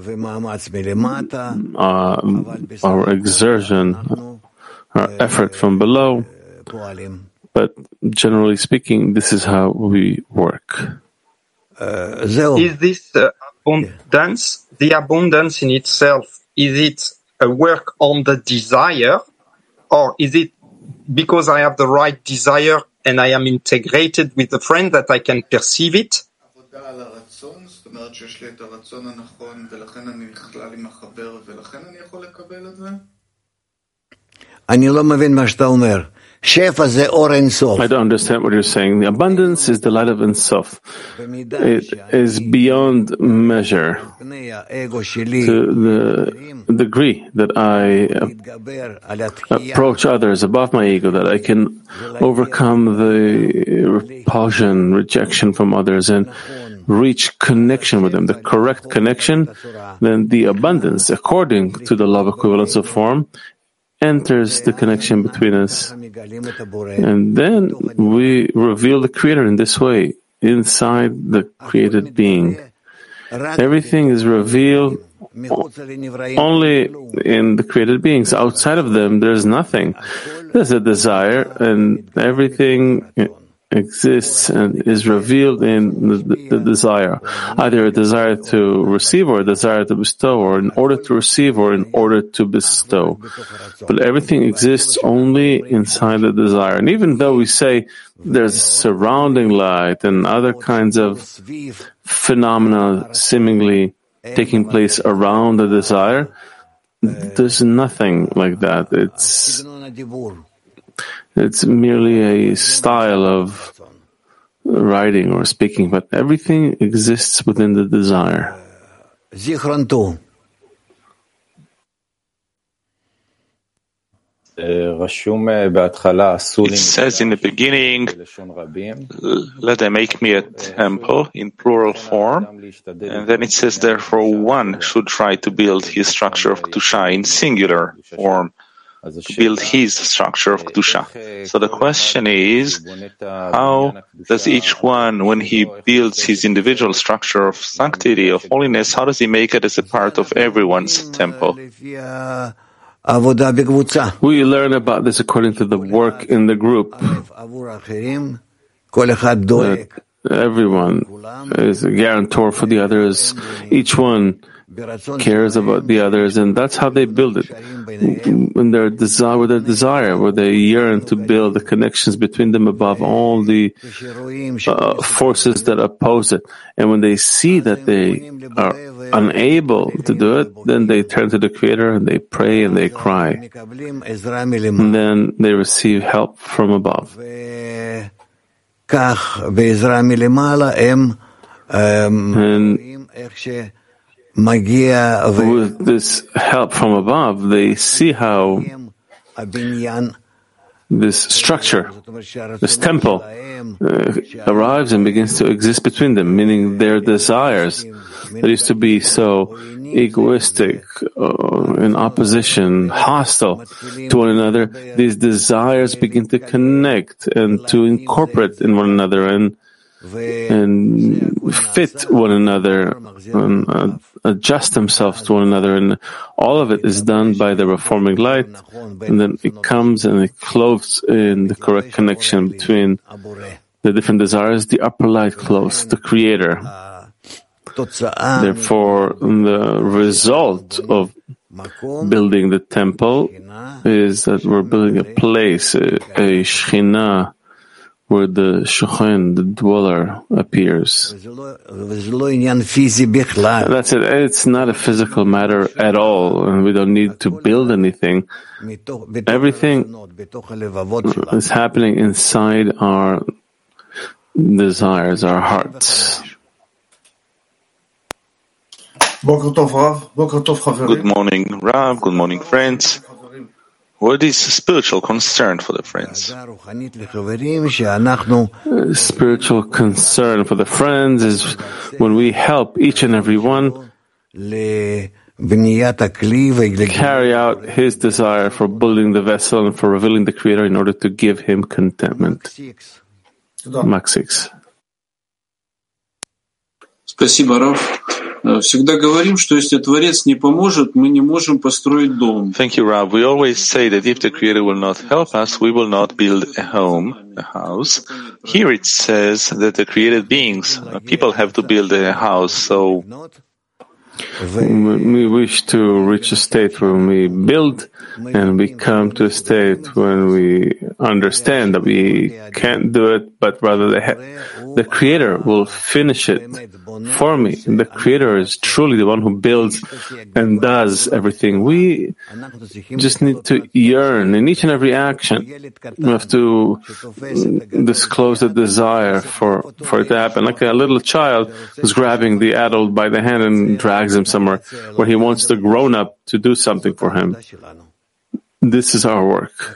our exertion, our effort from below. But generally speaking, this is how we work. Is this abundance, the abundance in itself, is it a work on the desire, or is it because I have the right desire and I am integrated with the friend that I can perceive it? I don't understand what you're saying. The abundance is the light of Ein Sof. It is beyond measure to the degree that I approach others above my ego, that I can overcome the repulsion, rejection from others, and reach connection with them, the correct connection. Then the abundance, according to the love equivalence of form, enters the connection between us. And then we reveal the Creator in this way, inside the created being. Everything is revealed only in the created beings. Outside of them, there's nothing. There's a desire, and everything exists and is revealed in the desire. Either a desire to receive or a desire to bestow, or in order to receive or in order to bestow. But everything exists only inside the desire. And even though we say there's surrounding light and other kinds of phenomena seemingly taking place around the desire, there's nothing like that. It's merely a style of writing or speaking, but everything exists within the desire. It says in the beginning, let them make me a temple in plural form, and then it says, therefore one should try to build his structure of Kedusha in singular form, to build his structure of Kedusha. So the question is, how does each one, when he builds his individual structure of sanctity, of holiness, how does he make it as a part of everyone's temple? We learn about this according to the work in the group. That everyone is a guarantor for the others. Each one cares about the others, and that's how they build it. When their desire, where they yearn to build the connections between them above all the forces that oppose it. And when they see that they are unable to do it, then they turn to the Creator and they pray and they cry. And then they receive help from above. And with this help from above, they see how this structure, this temple, arrives and begins to exist between them, meaning their desires that used to be so egoistic, in opposition, hostile to one another. These desires begin to connect and to incorporate in one another and fit one another and adjust themselves to one another, and all of it is done by the reforming light, and then it comes and it clothes in the correct connection between the different desires. The upper light clothes the Creator. Therefore, the result of building the temple is that we're building a place, a Shekhinah, where the Shochen, the dweller, appears. That's it. It's not a physical matter at all, and we don't need to build anything. Everything is happening inside our desires, our hearts. Good morning, Rav. Good morning, friends. What is spiritual concern for the friends? Spiritual concern for the friends is when we help each and every one carry out his desire for building the vessel and for revealing the Creator in order to give him contentment. Mark 6. Спасибо, Рав. Всегда говорим, что если Творец не поможет, мы не можем построить дом. Thank you, Rav. We always say that if the Creator will not help us, we will not build a home, a house. Here it says that the created beings, people have to build a house, so we wish to reach a state when we build, and we come to a state when we understand that we can't do it, but rather the Creator will finish it for me. The Creator is truly the one who builds and does everything. We just need to yearn in each and every action. We have to disclose the desire for it to happen. Like a little child who's grabbing the adult by the hand and drags him somewhere where he wants the grown-up to do something for him. This is our work.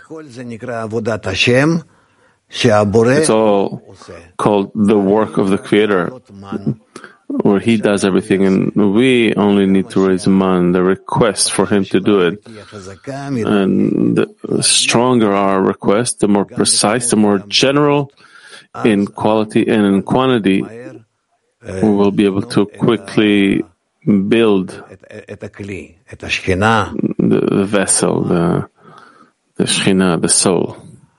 It's all called the work of the Creator, where He does everything, and we only need to raise man, the request for Him to do it. And the stronger our request, the more precise, the more general in quality and in quantity, we will be able to quickly build the vessel, the Shekhinah, the soul.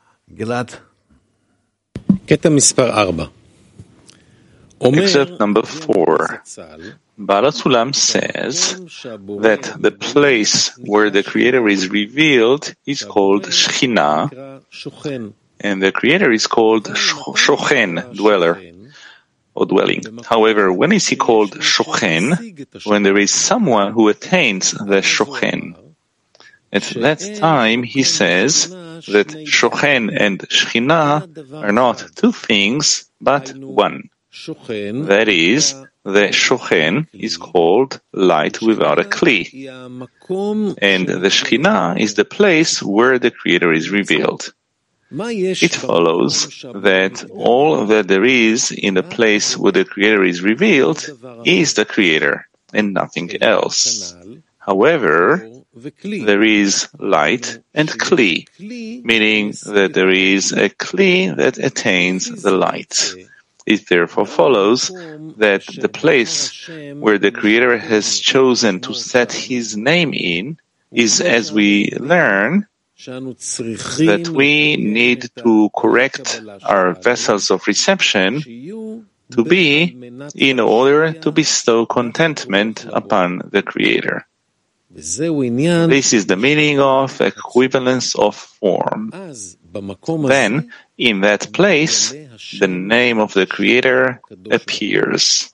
Excerpt number 4. Baal HaSulam says that the place where the Creator is revealed is called Shekhinah, and the Creator is called Shochen, dweller, or dwelling. However, when is he called Shochen? When there is someone who attains the Shochen. At that time, he says that Shochen and Shekhinah are not two things, but one. That is, the Shochen is called light without a kli, and the Shekhinah is the place where the Creator is revealed. It follows that all that there is in the place where the Creator is revealed is the Creator and nothing else. However, there is light and kli, meaning that there is a kli that attains the light. It therefore follows that the place where the Creator has chosen to set His name in is, as we learn, that we need to correct our vessels of reception to be in order to bestow contentment upon the Creator. This is the meaning of equivalence of form. Then, in that place, the name of the Creator appears.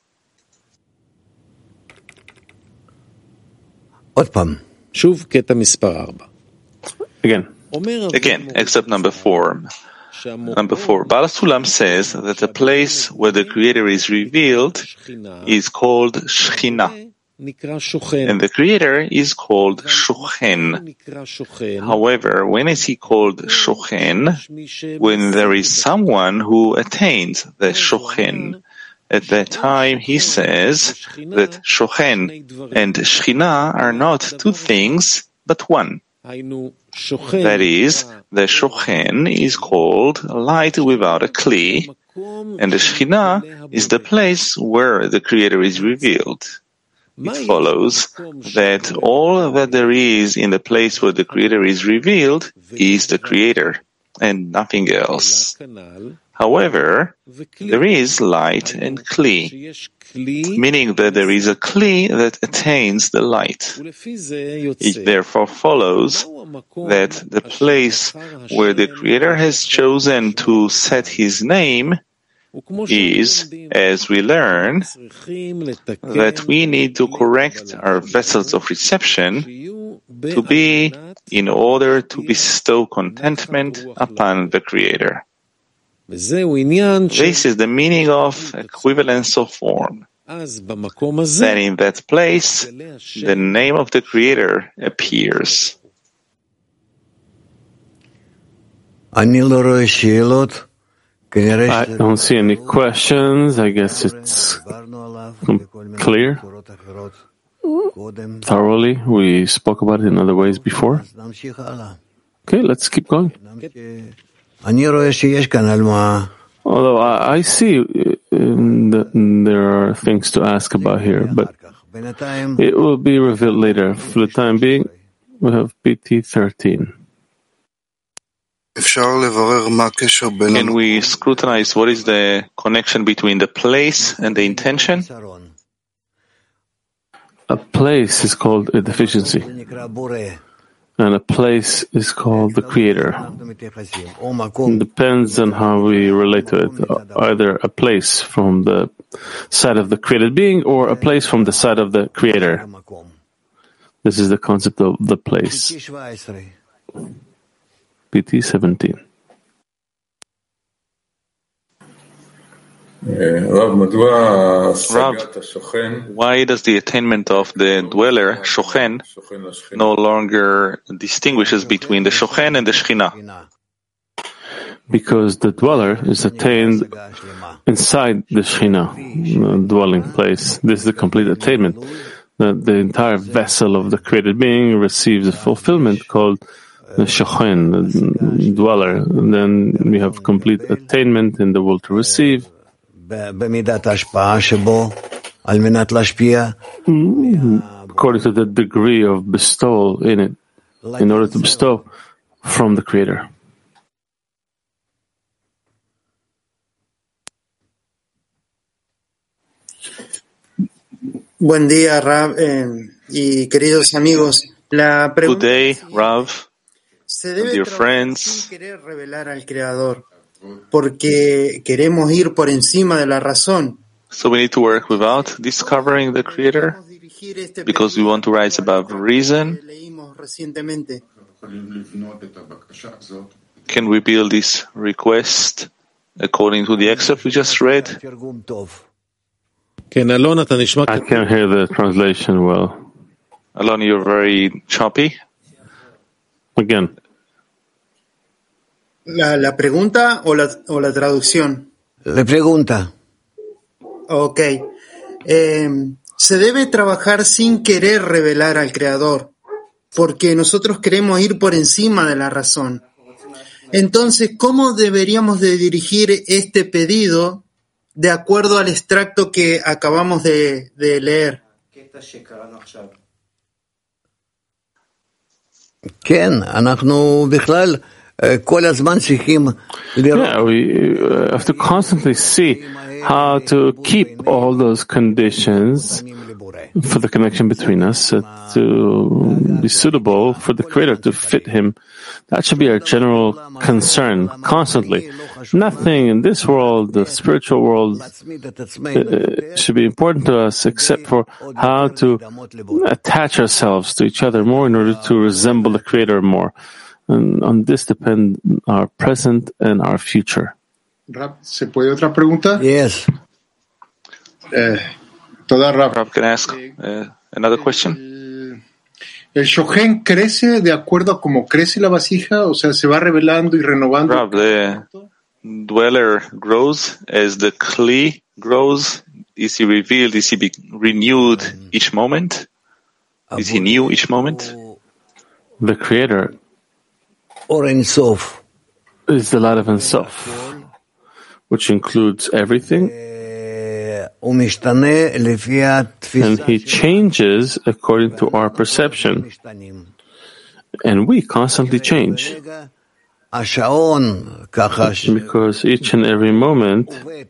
Again, excerpt number 4. Number 4. Baal HaSulam says that the place where the Creator is revealed is called Shechina, and the Creator is called Shochen. However, when is he called Shochen? When there is someone who attains the Shochen. At that time, he says that Shochen and Shechina are not two things, but one. That is, the Shochen is called light without a kli, and the Shechina is the place where the Creator is revealed. It follows that all that there is in the place where the Creator is revealed is the Creator, and nothing else. However, there is light and kli, meaning that there is a kli that attains the light. It therefore follows that the place where the Creator has chosen to set His name is, as we learn, that we need to correct our vessels of reception to be in order to bestow contentment upon the Creator. This is the meaning of equivalence of form. Then in that place, the name of the Creator appears. I don't see any questions. I guess it's clear. Thoroughly. We spoke about it in other ways before. Okay, let's keep going. Although I see that there are things to ask about here, but it will be revealed later. For the time being, we have PT 13. Can we scrutinize what is the connection between the place and the intention? A place is called a deficiency, and a place is called the Creator. It depends on how we relate to it, either a place from the side of the created being or a place from the side of the Creator. This is the concept of the place. PT 17. Rav, why does the attainment of the dweller, Shochen, no longer distinguishes between the Shochen and the Shechina? Because the dweller is attained inside the Shechina, dwelling place. This is the complete attainment. The entire vessel of the created being receives a fulfillment called the Shochen, the dweller. And then we have complete attainment in the will to receive. According to the degree of bestowal in it, in order to bestow from the Creator. Buen día, Rav, y queridos amigos. La Good day, Rav, dear friends. Sin querer revelar al Creador, porque queremos ir por encima de la razón. So we need to work without discovering the Creator, because we want to rise above reason. Can we build this request according to the excerpt we just read? I can't hear the translation well. Alon, you're very choppy. Again. ¿La pregunta o la traducción? La pregunta. Ok. Se debe trabajar sin querer revelar al Creador, porque nosotros queremos ir por encima de la razón. Entonces, ¿cómo deberíamos de dirigir este pedido de acuerdo al extracto que acabamos de leer? כן, אנחנו בכלל כל הזמן צריכים lirot. We have to constantly see how to keep all those conditions for the connection between us to be suitable for the Creator, to fit Him. That should be our general concern constantly. Nothing in this world, the spiritual world, should be important to us except for how to attach ourselves to each other more in order to resemble the Creator more. And on this depend our present and our future. Rab, ¿se puede otra pregunta? Yes. Rab can ask another question. ¿El Shohen crece de acuerdo a cómo crece la vasija? O sea, ¿se va revelando y renovando? Rab, the dweller grows as the Kli grows. Is he revealed? Is he renewed each moment? Is he new each moment? The Creator is the light of Ein Sof, which includes everything. And he changes according to our perception. And we constantly change. Because each and every moment,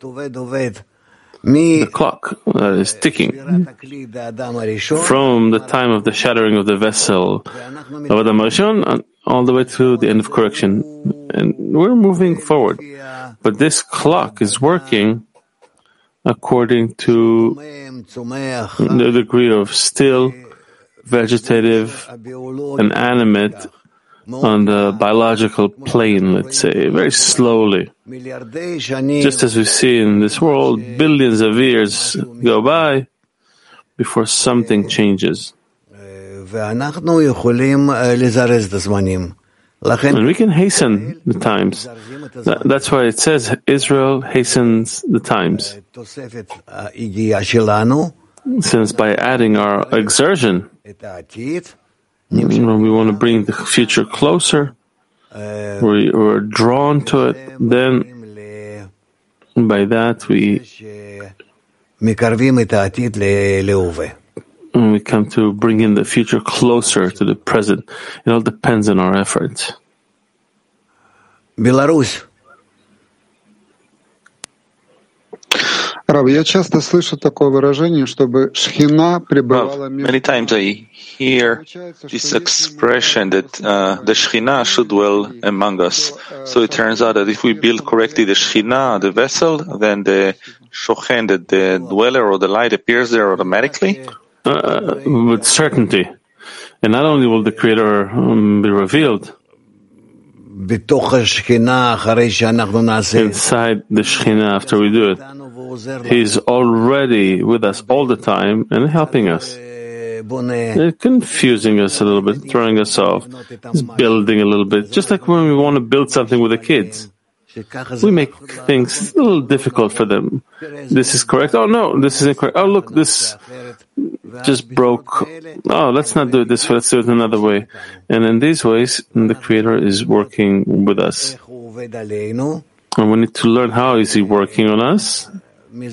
the clock is ticking from the time of the shattering of the vessel of Adam Rishon all the way to the end of correction. And we're moving forward. But this clock is working according to the degree of still, vegetative, and animate on the biological plane, let's say, very slowly. Just as we see in this world, billions of years go by before something changes. And we can hasten the times. That's why it says Israel hastens the times. Since by adding our exertion, when we want to bring the future closer, we're drawn to it, then by that we come to bring in the future closer to the present. It all depends on our efforts. Belarus. Мany times I hear this expression that the Shekhinah should dwell among us. So it turns out that if we build correctly the Shekhinah, the vessel, then the Shochen, the dweller or the light appears there automatically? With certainty. And not only will the Creator be revealed inside the Shekhinah after we do it, He's already with us all the time and helping us. Confusing us a little bit, throwing us off, building a little bit, just like when we want to build something with the kids. We make things a little difficult for them. This is correct. Oh no, this is incorrect. Oh look, this just broke. Oh, let's not do it this way, let's do it another way. And in these ways, the Creator is working with us. And we need to learn how is He working on us. From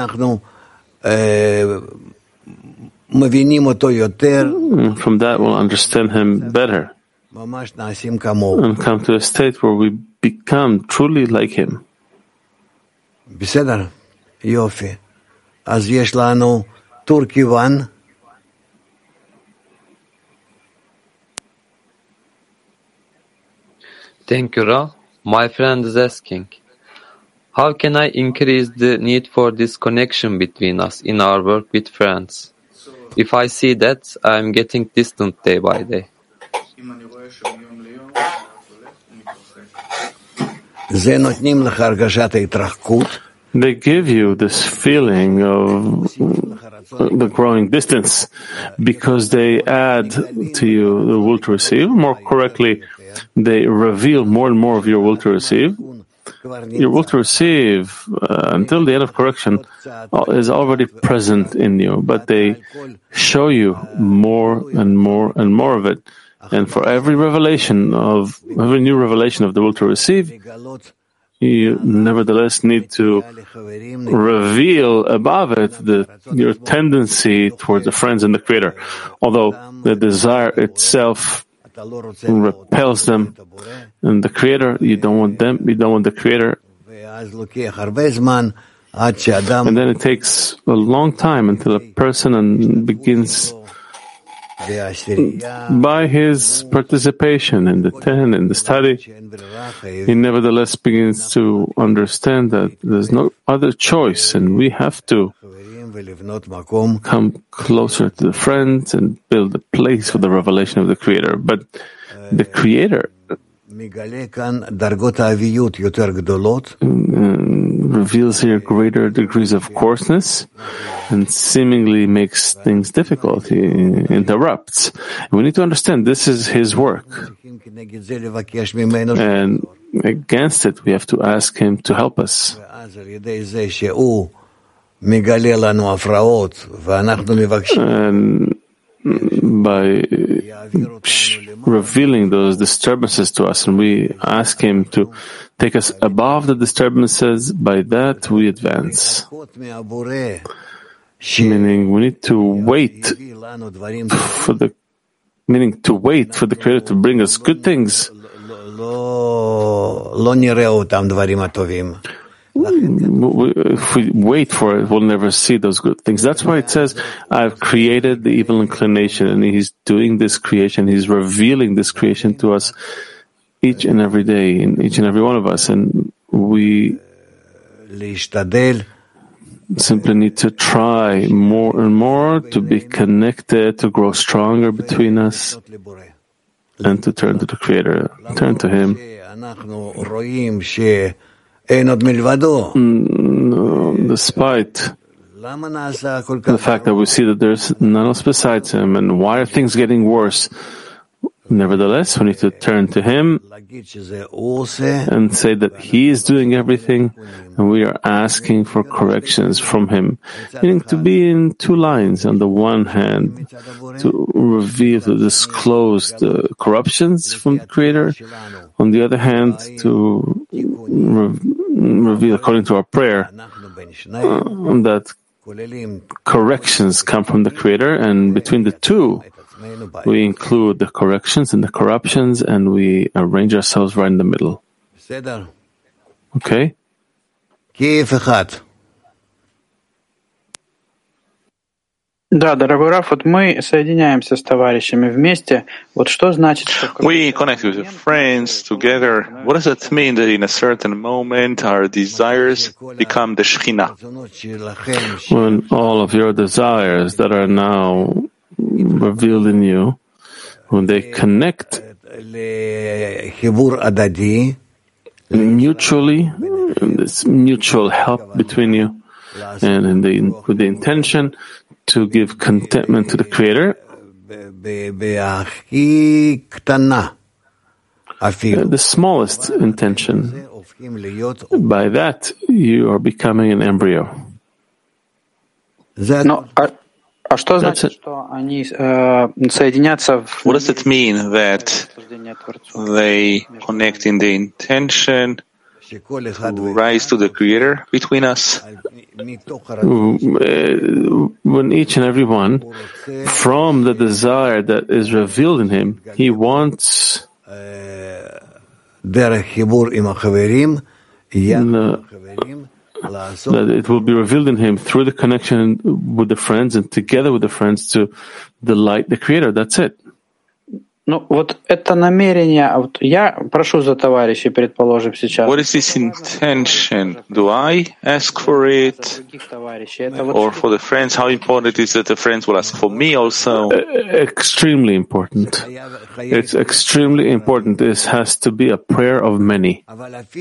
that we'll understand Him better and come to a state where we become truly like Him. Thank you, Ra. My friend is asking, how can I increase the need for this connection between us in our work with friends? If I see that I'm getting distant day by day. They give you this feeling of the growing distance because they add to you the will to receive. More correctly, they reveal more and more of your will to receive. Your will to receive until the end of correction is already present in you, but they show you more and more and more of it. And for every new revelation of the will to receive, you nevertheless need to reveal above it your tendency towards the friends and the Creator. Although the desire itself repels them, and the Creator, you don't want them, you don't want the Creator. And then it takes a long time until a person begins, by his participation in the 10 and the study, he nevertheless begins to understand that there's no other choice, and we have to come closer to the friends and build a place for the revelation of the Creator. But the Creator reveals here greater degrees of coarseness and seemingly makes things difficult. He interrupts. We need to understand this is his work. And against it, we have to ask him to help us. And by revealing those disturbances to us, and we ask him to take us above the disturbances, by that we advance. Meaning we need to wait for the Creator to bring us good things. If we wait for it, we'll never see those good things. That's why it says, I've created the evil inclination, and he's doing this creation, he's revealing this creation to us each and every day, in each and every one of us, and we simply need to try more and more to be connected, to grow stronger between us, and to turn to the Creator, turn to Him. Despite the fact that we see that there's none else besides Him, and why are things getting worse? Nevertheless, we need to turn to Him and say that He is doing everything, and we are asking for corrections from Him. Meaning to be in two lines. On the one hand, to reveal, to disclose the corruptions from the Creator. On the other hand, to reveal, according to our prayer, that corrections come from the Creator, and between the two, we include the corrections and the corruptions, and we arrange ourselves right in the middle. Okay? Да, дорогой Раф, вот мы соединяемся с товарищами вместе. Вот что значит, что... We connect with friends together. What does it mean that in a certain moment our desires become the Shekhinah? When all of your desires that are now revealed in you, when they connect mutually, in this mutual help between you, and with the intention to give contentment to the Creator, the smallest intention, by that you are becoming an embryo. What does it mean that they connect in the intention to rise to the Creator between us? When each and every one, from the desire that is revealed in him, he wants that it will be revealed in him through the connection with the friends and together with the friends to delight the Creator. That's it. Ну, вот это намерение, вот я прошу за товарищей, предположим, сейчас. What is this intention? Do I ask for it? Or for the friends? How important is that the friends will ask for me also? Extremely important. It's extremely important. This has to be a prayer of many. But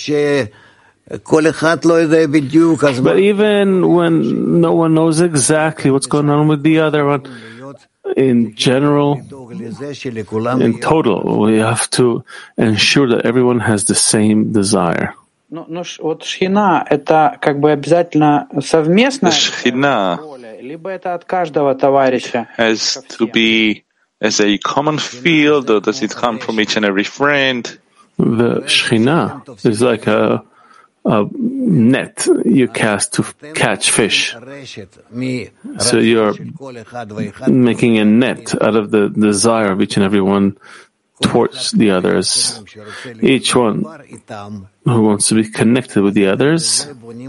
even when no one knows exactly what's going on with the other one, in general, in total, we have to ensure that everyone has the same desire. Ну, вот шхина — это как бы обязательно совместная воля, либо это от каждого товарища? Has to be as a common field, or does it come from each and every friend? The Shekhinah is like a net you cast to catch fish. So you're making a net out of the desire of each and every one towards the others. Each one who wants to be connected with the others,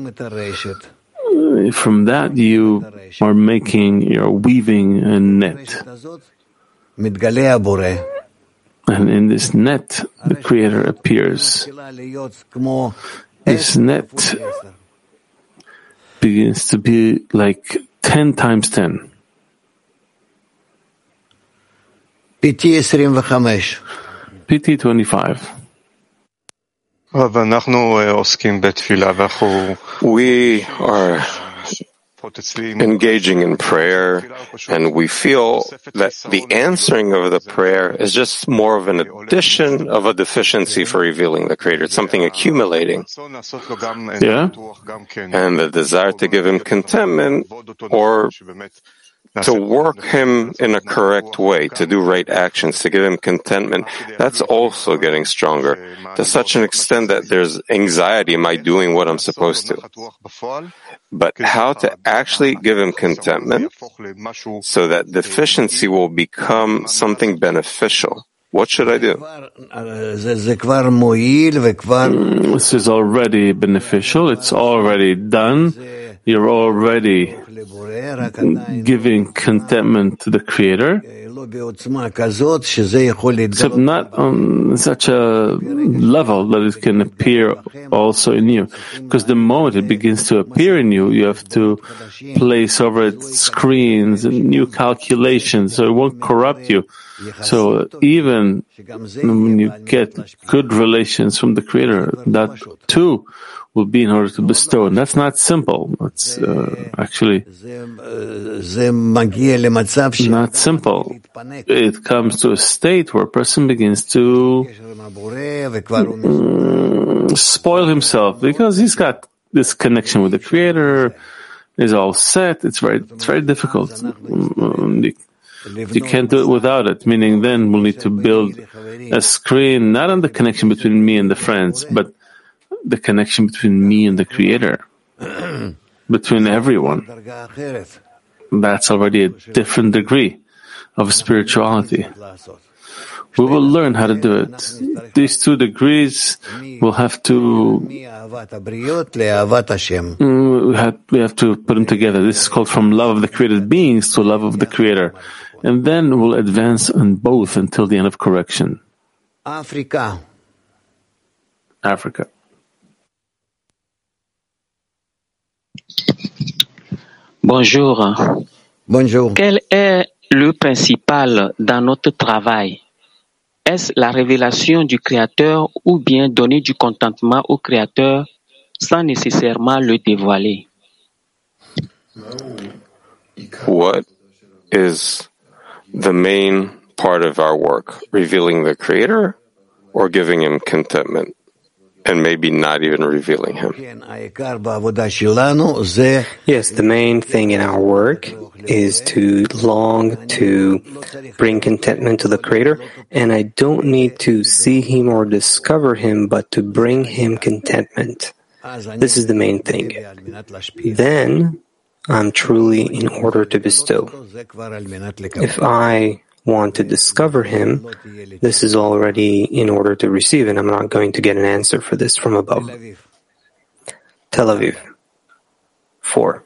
from that you are you're weaving a net. And in this net, the Creator appears. This net begins to be like 10 times 10. PT PT 25. We are engaging in prayer, and we feel that the answering of the prayer is just more of an addition of a deficiency for revealing the Creator. It's something accumulating. Yeah. And the desire to give him contentment or to work him in a correct way, to do right actions, to give him contentment, that's also getting stronger to such an extent that there's anxiety, am I doing what I'm supposed to? But how to actually give him contentment so that deficiency will become something beneficial? What should I do? This is already beneficial. It's already done. You're already giving contentment to the Creator, except not on such a level that it can appear also in you. Because the moment it begins to appear in you, you have to place over it screens and new calculations, so it won't corrupt you. So even when you get good relations from the Creator, that too will be in order to bestow. And that's not simple. It's actually not simple. It comes to a state where a person begins to spoil himself because he's got this connection with the Creator, is all set. It's very difficult. You can't do it without it, meaning then we'll need to build a screen, not on the connection between me and the friends, but the connection between me and the Creator, between everyone. That's already a different degree of spirituality. We will learn how to do it. These two degrees will have to, we have to put them together. This is called from love of the created beings to love of the Creator. And then we'll advance on both until the end of correction. Africa. Bonjour. Quel est le principal dans notre travail? Est-ce la révélation du Créateur ou bien donner du contentement au Créateur sans nécessairement le dévoiler? What is the main part of our work? Revealing the Creator or giving him contentment? And maybe not even revealing him. Yes, the main thing in our work is to long to bring contentment to the Creator, and I don't need to see him or discover him, but to bring him contentment. This is the main thing. Then I'm truly in order to bestow. If I want to discover him, this is already in order to receive, and I'm not going to get an answer for this from above. Tel Aviv. 4.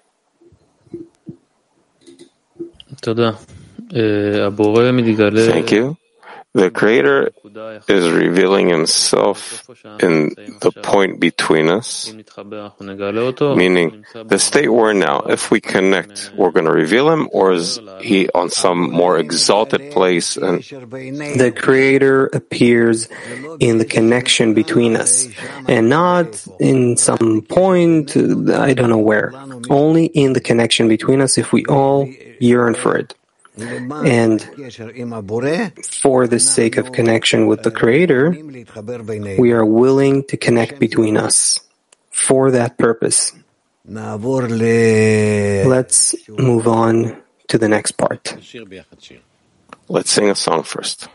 Thank you. The Creator is revealing himself in the point between us, meaning the state we're in now. If we connect, we're going to reveal him, or is he on some more exalted place? And the Creator appears in the connection between us, and not in some point, I don't know where, only in the connection between us if we all yearn for it. And for the sake of connection with the Creator, we are willing to connect between us for that purpose. Let's move on to the next part. Let's sing a song first.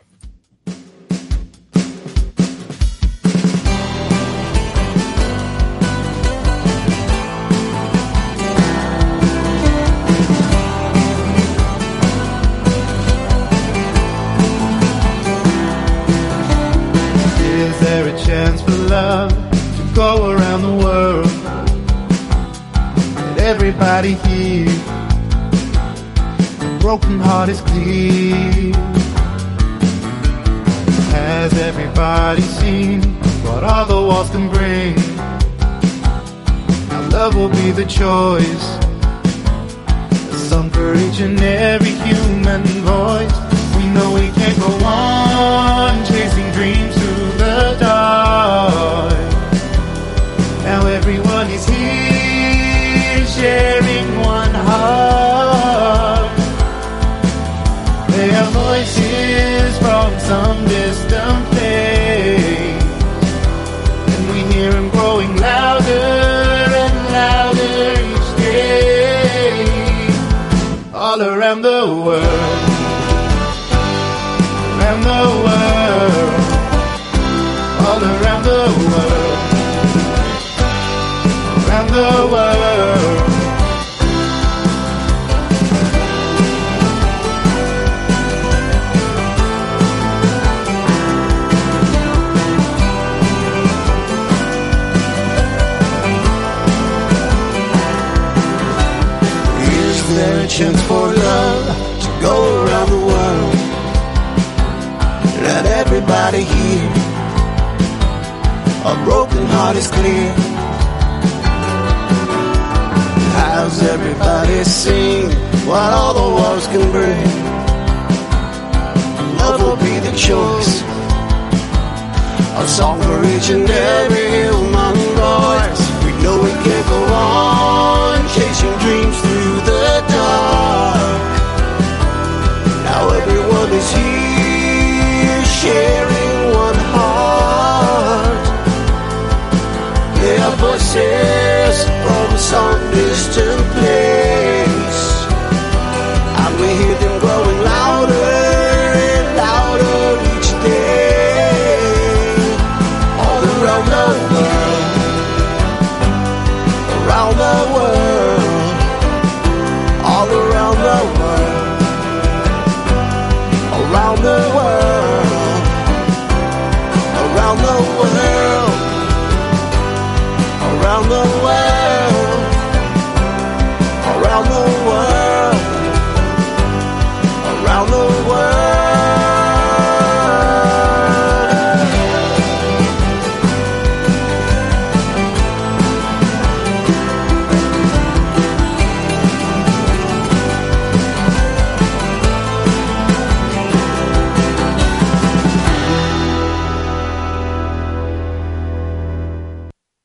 Love to go around the world, let everybody hear the broken heart is clear. Has everybody seen what all the walls can bring? Our love will be the choice, a song for each and every human voice. We know we can't go on chasing dreams streams through the dark. Now everyone is here, sharing one heart. Their voices from some distant place, and we hear them growing louder and louder each day. All around the world, around the world, all around the world, around the world. Is there a chance for love to go around the world? Let everybody hear a broken heart is clear. How's everybody sing what all the walls can bring? Love will be the choice, a song for each and every human.